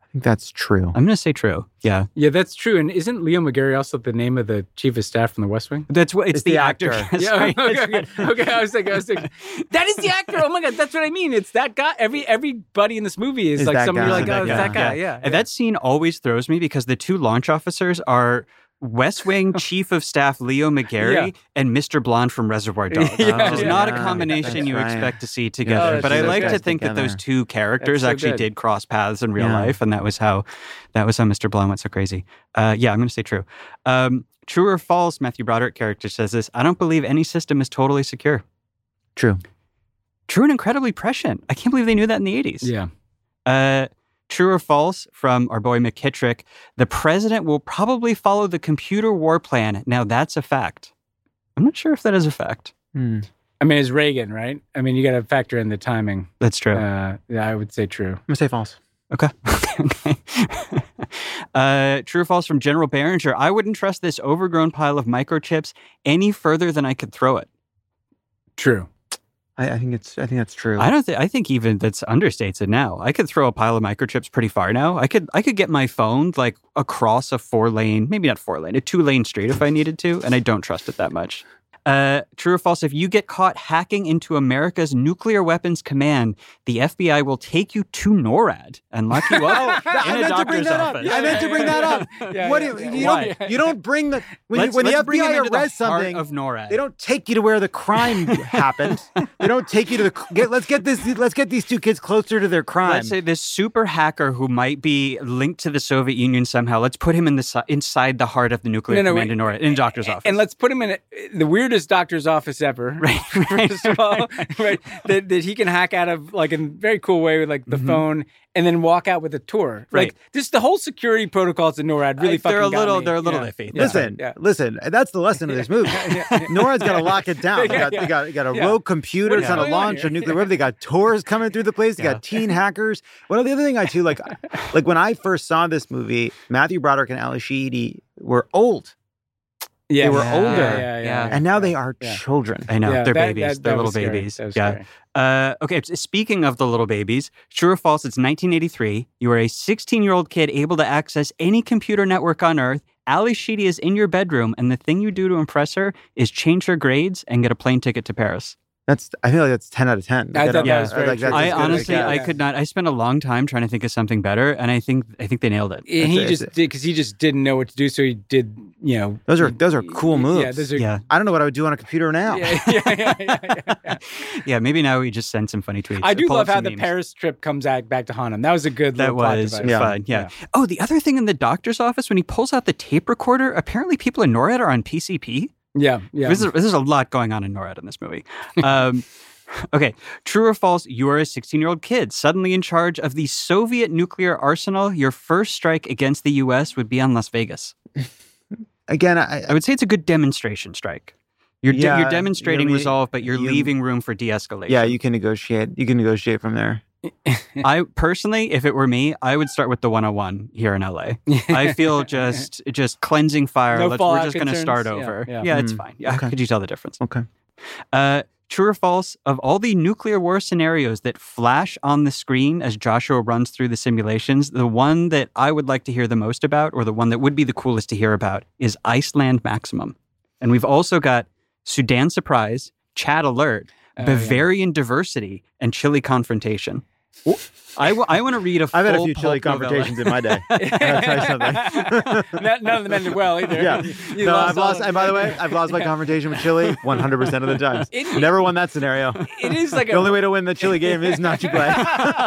B: I think that's true.
C: I'm going to say true. Yeah.
A: Yeah, that's true. And isn't Leo McGarry also the name of the chief of staff from The West Wing?
C: That's what it's,
B: It's
C: the,
B: the
C: actor.
B: actor.
C: Yes,
A: Yeah,
C: right.
A: okay,
C: That's
A: okay,
C: right.
A: okay. I was thinking, I was thinking, that is the actor. Oh my God, that's what I mean. It's that guy. Every everybody in this movie is,
B: Is
A: like
B: that
A: somebody
B: guy.
A: you're like, oh, it's
C: Yeah,
A: that guy. Yeah.
C: And that scene always throws me because the two launch officers are West Wing Chief of Staff Leo McGarry
A: Yeah.
C: and Mister Blonde from Reservoir Dogs,
A: Yeah,
C: which is
A: yeah.
C: not a
B: Yeah,
C: combination
B: that's
C: you
B: right.
C: expect to see
A: Oh,
C: together.
A: that's
C: but I
A: so
C: like
A: good.
C: to think that those
B: Together.
C: two characters
A: That's so
C: actually
A: good.
C: did cross paths in real
B: Yeah.
C: life, and that was how that was how Mister Blonde went so crazy. Uh, yeah, I'm going to say true. Um, true or false? Matthew Broderick character says this. I don't believe any system is totally secure.
B: True.
C: True and incredibly prescient. I can't believe they knew that in the eighties.
A: Yeah.
C: Uh, true or false from our boy McKittrick, the president will probably follow the computer war plan. Now that's a fact. I'm not sure if that is a fact.
B: Hmm.
A: I mean, it's Reagan, right? I mean, you got to factor in the timing.
C: That's true.
A: Uh, yeah, I would say true.
B: I'm going to say false.
C: Okay. okay. uh, true or false from General Behringer, I wouldn't trust this overgrown pile of microchips any further than I could throw it.
A: True.
B: I, I think it's. I think that's true.
C: I don't think. I think even that's understates it now. I could throw a pile of microchips pretty far now. I could. I could get my phone like across a four lane, maybe not four lane, a two lane street if I needed to, and I don't trust it that much. Uh, true or false? If you get caught hacking into America's nuclear weapons command, the F B I will take you to NORAD and lock you up
B: I
C: in a
B: meant to bring
C: doctor's
B: that up.
C: office.
B: I meant to bring that up.
A: Yeah,
B: what
A: yeah,
B: do-
A: yeah.
B: you
A: Why?
B: don't. You don't bring the when,
C: Let's-
B: you, when the
C: let's
B: F B
C: bring him
B: I
C: into the
B: arrests
C: heart
B: something
C: of NORAD.
B: They don't take you to where the crime happened. They don't take you to the. Get, let's get this. Let's get these two kids closer to their crime.
C: Let's say this super hacker who might be linked to the Soviet Union somehow. Let's put him in the si- inside the heart of the nuclear
A: No, no,
C: command
A: wait.
C: in NORAD, in a doctor's office.
A: And let's put him in a, the weirdest doctor's office ever.
C: Right.
A: First of all, right, that, that he can hack out of like in a very cool way with like the phone and then walk out with a tour.
C: Right.
A: Like this, the whole security protocols in NORAD really
C: I-
A: fucking
C: they're a
A: got
C: little-
A: me.
C: they're a little
A: Yeah.
C: iffy.
A: Yeah.
B: Listen,
A: Yeah.
B: listen. That's the lesson of this movie. NORAD's got to lock it down. They got,
A: Yeah,
B: they got, they got a
A: yeah.
B: rogue computer
A: What is
B: trying to
A: going on
B: launch
A: here?
B: a nuclear weapon. They got tours coming through the place. They
C: Yeah.
B: got teen hackers. Well, the other thing I too like, like when I first saw this movie, Matthew Broderick and Ali Sheedy were old,
A: Yeah,
B: They were
A: yeah,
B: older.
A: Yeah, yeah, yeah.
B: and now they are
A: Yeah.
B: children.
C: I know
A: Yeah,
C: they're
A: that-
C: babies.
A: that-
C: they're
A: that
C: little
A: was scary.
C: babies.
A: That was
C: yeah.
A: scary.
C: Uh, okay. s- Speaking of the little babies, true or false? It's nineteen eighty-three. You are a sixteen-year-old kid able to access any computer network on Earth. Ali Sheedy is in your bedroom, and the thing you do to impress her is change her grades and get a plane ticket to Paris.
B: That's. I feel like that's ten out of ten.
A: I
B: Like,
A: thought
B: don't-
A: that was very
B: like,
A: true.
B: that's
C: I
B: as good as
C: honestly,
B: it gets.
C: I could not. I spent a long time trying to think of something better, and I think I think they nailed it.
A: And he
B: It's a-
A: just
B: it's a-
A: did because he just didn't know what to do, so he did. You know,
B: Those are those are cool moves.
A: Yeah, those are.
C: Yeah,
B: I don't know what I would do on a computer now.
A: Yeah, yeah, yeah, yeah, yeah, yeah.
C: yeah. Maybe now we just send some funny tweets.
A: I do
C: Pull
A: love
C: up
A: how
C: some
A: the
C: memes.
A: Paris trip comes back back to haunt him. That was a good.
C: That
A: little plot
C: was
A: device.
B: Yeah.
C: fun. Yeah. Oh, the other thing in the doctor's office when he pulls out the tape recorder, apparently people in NORAD are on P C P.
A: Yeah, yeah.
C: This is, this is a lot going on in NORAD in this movie. Um, okay, true or false? You are a sixteen-year-old kid suddenly in charge of the Soviet nuclear arsenal. Your first strike against the U S would be on Las Vegas.
B: Again, I,
C: I would say it's a good demonstration strike. You're de-
B: Yeah,
C: you're demonstrating
B: you-
C: resolve, but you're
B: you-
C: leaving room for de-escalation.
B: yeah, you can negotiate. You can negotiate from there.
C: I personally, if it were me, I would start with the one oh one here in L A. I feel just just cleansing fire.
A: No
C: Let's, we're
A: fallout
C: just going to
A: concerns?
C: start
A: Yeah,
C: over.
A: yeah.
C: Yeah, it's
B: Mm,
C: fine. Yeah,
B: okay.
C: could you tell the difference?
B: Okay.
C: Uh, true or false? Of all the nuclear war scenarios that flash on the screen as Joshua runs through the simulations, the one that I would like to hear the most about, or the one that would be the coolest to hear about, is Iceland Maximum. And we've also got Sudan Surprise, Chad Alert,
A: Oh, yeah.
C: Bavarian Diversity, and Chile Confrontation. I, w- I want to read a full
B: I've had a few chilly
C: pulp novella.
B: conversations in my day. I gotta tell you something.
A: None none of them ended well either.
B: Yeah.
A: You
B: No,
A: lost
B: I've
A: all
B: lost.
A: of
B: And by the
A: them.
B: way, I've lost my confrontation with Chile one hundred percent of the time.
A: It-
B: Never won that scenario.
A: It is like
B: The
A: a,
B: only way to win the Chile game is not to play.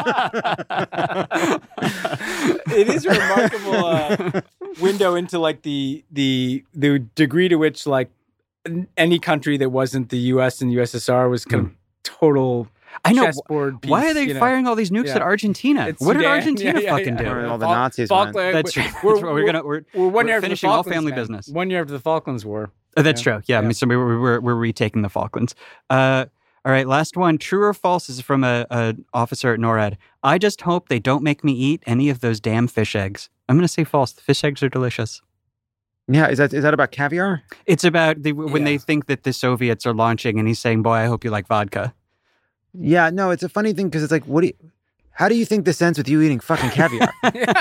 A: it is a remarkable uh, window into like the the the degree to which like n- any country that wasn't the U S and U S S R was kind of total
C: I know.
A: chessboard piece.
C: Why are they
A: you know?
C: firing all these nukes
A: Yeah.
C: at Argentina?
A: It's
C: What did
A: Sudan.
C: Argentina
A: Yeah, yeah,
C: fucking
A: yeah.
C: do?
B: Where all the
A: Fal-
B: Nazis went.
A: Falkland-
C: That's
A: we're-
C: right.
A: We're,
C: That's right. We're gonna we're,
A: we're one
C: we're
A: year after the
C: finishing all
A: Falklands,
C: family
A: man.
C: business.
A: One year after the Falklands War.
C: Oh, that's
A: Yeah.
C: true. Yeah, I
A: Yeah.
C: mean, so we we're, we're we're retaking the Falklands. Uh, all right, last one. True or false? This is from a, a officer at NORAD. I just hope they don't make me eat any of those damn fish eggs. I'm going to say false. The fish eggs are delicious.
B: Yeah, is that is that about caviar?
C: It's about the, when
A: Yeah.
C: they think that the Soviets are launching, and he's saying, "Boy, I hope you like vodka."
B: Yeah, no, it's a funny thing because it's like, what do you, how do you think this ends with you eating fucking caviar?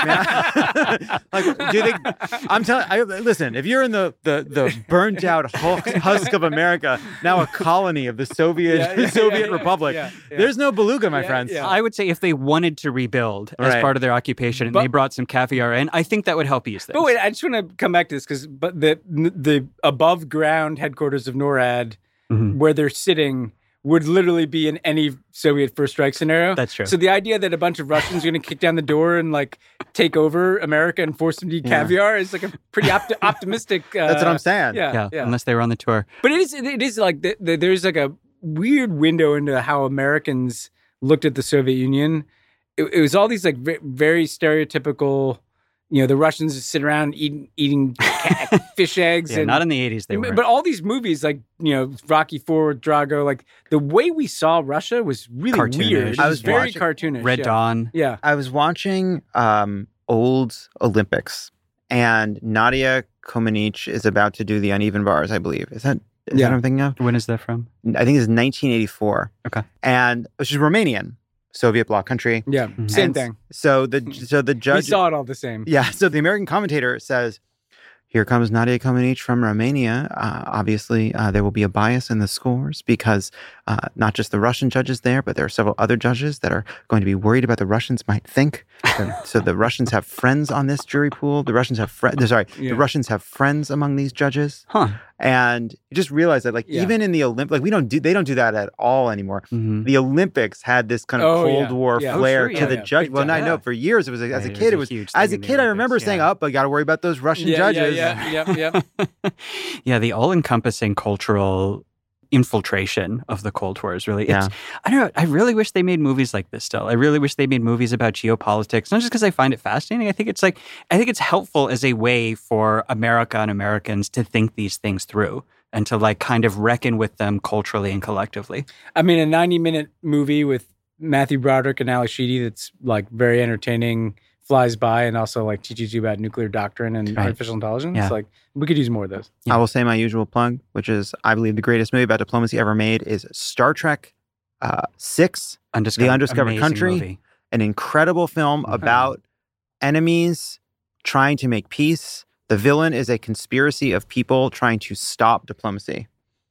B: Like, do you think? I'm telling. I, listen, if you're in the the the burnt out husk of America, now a colony of the Soviet
A: Yeah, yeah,
B: Soviet
A: yeah,
B: Republic,
A: yeah, yeah.
B: there's no beluga, my
A: Yeah,
B: friends.
A: yeah.
C: I would say if they wanted to rebuild as
B: Right.
C: part of their occupation and
A: But-
C: they brought some caviar in, I think that would help ease things.
A: But wait, I just want to come back to this because but the the above ground headquarters of NORAD,
C: Mhm.
A: where they're sitting, would literally be in any Soviet first strike scenario.
C: That's true.
A: So the idea that a bunch of Russians are going to kick down the door and like take over America and force them to eat
B: Yeah.
A: caviar is like a pretty opti- optimistic. Uh,
B: That's what I'm saying.
A: Yeah,
C: yeah,
A: yeah.
C: unless they were on the tour.
A: But it is it is like the, the, there's like a weird window into how Americans looked at the Soviet Union. It, it was all these like ve- very stereotypical. You know, the Russians just sit around eating eating ca- fish eggs.
C: Yeah,
A: and,
C: not in the eighties they were.
A: But all these movies, like you know, Rocky Four, Drago, like the way we saw Russia was really
C: Cartoonish.
A: weird. It
B: I
A: was
B: was
A: very
B: watching
A: cartoonish.
C: Red
A: yeah.
C: Dawn.
A: Yeah.
B: I was watching um, old Olympics, and Nadia Comaneci is about to do the uneven bars. I believe is that is
A: Yeah.
B: that what I'm thinking of?
C: When is that from?
B: I think it's nineteen eighty-four.
C: Okay.
B: And she's Romanian, Soviet bloc country.
A: Yeah, same
B: And
A: thing.
B: So the so the
A: We
B: judge
A: saw it all the same.
B: Yeah. So the American commentator says, here comes Nadia Comaneci from Romania. Uh, obviously, uh, there will be a bias in the scores because uh, not just the Russian judges there, but there are several other judges that are going to be worried about the Russians might think. So, so the Russians have friends on this jury pool. The Russians have friends. Sorry,
A: Yeah.
B: the Russians have friends among these judges.
C: Huh.
B: And you just realize that, like,
A: Yeah.
B: even in the Olympics, like we don't do, they don't do that at all anymore.
C: Mhm.
B: The Olympics had this kind of
A: Oh,
B: Cold
A: yeah.
B: War
A: Yeah. Oh,
B: flair
C: sure,
B: to
C: yeah,
B: the
A: yeah.
B: judge.
A: Big
B: Well,
A: time.
B: I know
C: Yeah.
B: for years it was as
C: Yeah,
B: a
C: it
B: kid.
C: was
B: It
C: a
B: was
C: huge
B: as
C: thing
B: a
C: in the
B: kid. I remember
C: Olympics,
B: saying,
C: yeah.
B: "Oh, I got to worry about those Russian
A: Yeah,
B: judges."
A: yeah, yeah, yeah, yeah.
C: Yeah, the all-encompassing cultural infiltration of the Cold War is really,
B: Yeah.
C: it's, I don't know, I really wish they made movies like this still. I really wish they made movies about geopolitics, not just because I find it fascinating. I think it's like, I think it's helpful as a way for America and Americans to think these things through and to like kind of reckon with them culturally and collectively.
A: I mean, a ninety-minute movie with Matthew Broderick and Ali Sheedy that's like very entertaining, flies by, and also like teaches you about nuclear doctrine and
C: Right.
A: artificial intelligence.
C: Yeah.
A: Like we could use more of those.
C: Yeah.
B: I will say my usual plug, which is I believe the greatest movie about diplomacy ever made is Star Trek uh, Six,
C: Undiscovered,
B: The Undiscovered
C: amazing
B: Country,
C: movie.
B: an incredible film
C: Mhm.
B: about enemies trying to make peace. The villain is a conspiracy of people trying to stop diplomacy.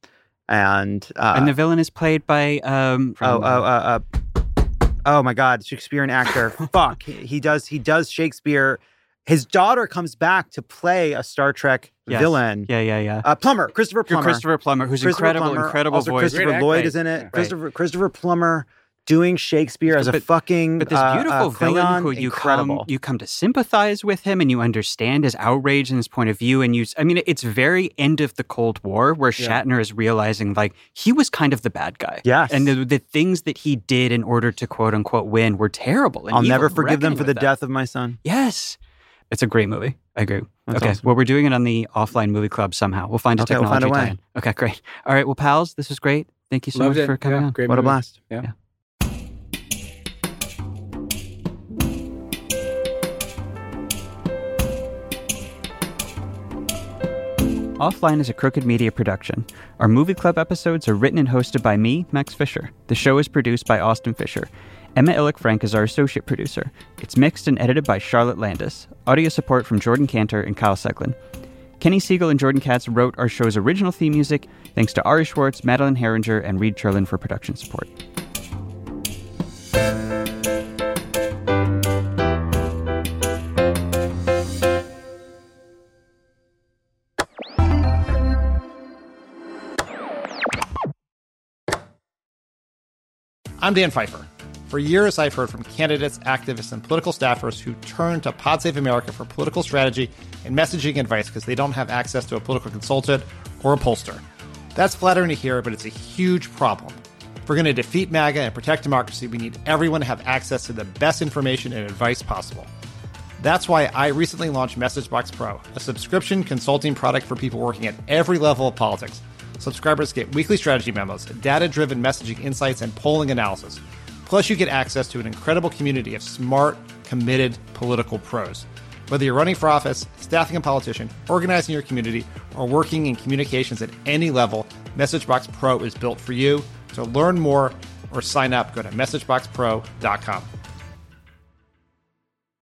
B: And uh,
C: and the villain is played by um
B: oh
C: from,
B: oh uh, uh, oh my God, Shakespearean actor. Fuck, he, he does he does Shakespeare. His daughter comes back to play a Star Trek
C: yes.
B: villain.
C: Yeah, yeah, yeah.
B: Uh, Plummer, Christopher Plummer.
C: Christopher Plummer, who's
B: Christopher
C: incredible,
B: Plummer,
C: incredible
B: also
C: voice.
B: Christopher
A: Great
B: Lloyd
A: acting.
B: is in it.
A: Right.
B: Christopher Christopher Plummer doing Shakespeare as a
C: But-
B: fucking
C: But this
B: uh,
C: beautiful
B: uh,
C: villain
B: Klingon,
C: who you
B: incredible.
C: come you come to sympathize with him and you understand his outrage and his point of view and you I mean it's very end of the Cold War where
A: Yeah.
C: Shatner is realizing like he was kind of the bad guy.
B: Yes.
C: And the, the things that he did in order to quote unquote win were terrible. And
B: I'll
C: evil,
B: never forgive them
C: reckoning
B: for the
C: with that.
B: death of my son.
C: Yes. It's a great movie. I agree.
B: That's
C: okay.
B: awesome.
C: Well, we're doing it on the offline movie club somehow. We'll find a
B: Okay, we'll
C: technology
B: find a way.
C: tie-in. Okay, great. All right. Well, pals, this was great. Thank you so
A: Loved
C: much
A: it.
C: for coming
A: Yeah,
C: on.
A: great
B: What a
A: movie.
B: blast.
A: Yeah.
C: Yeah. Offline is a Crooked Media production. Our movie club episodes are written and hosted by me, Max Fisher. The show is produced by Austin Fisher. Emma Illick-Frank is our associate producer. It's mixed and edited by Charlotte Landis. Audio support from Jordan Cantor and Kyle Seglin. Kenny Siegel and Jordan Katz wrote our show's original theme music. Thanks to Ari Schwartz, Madeline Herringer, and Reed Cherlin for production support.
I: I'm Dan Pfeiffer. For years, I've heard from candidates, activists, and political staffers who turn to Pod Save America for political strategy and messaging advice because they don't have access to a political consultant or a pollster. That's flattering to hear, but it's a huge problem. If we're going to defeat MAGA and protect democracy, we need everyone to have access to the best information and advice possible. That's why I recently launched MessageBox Pro, a subscription consulting product for people working at every level of politics. Subscribers get weekly strategy memos, data-driven messaging insights, and polling analysis. Plus, you get access to an incredible community of smart, committed political pros. Whether you're running for office, staffing a politician, organizing your community, or working in communications at any level, MessageBox Pro is built for you. To learn more or sign up, go to messagebox pro dot com.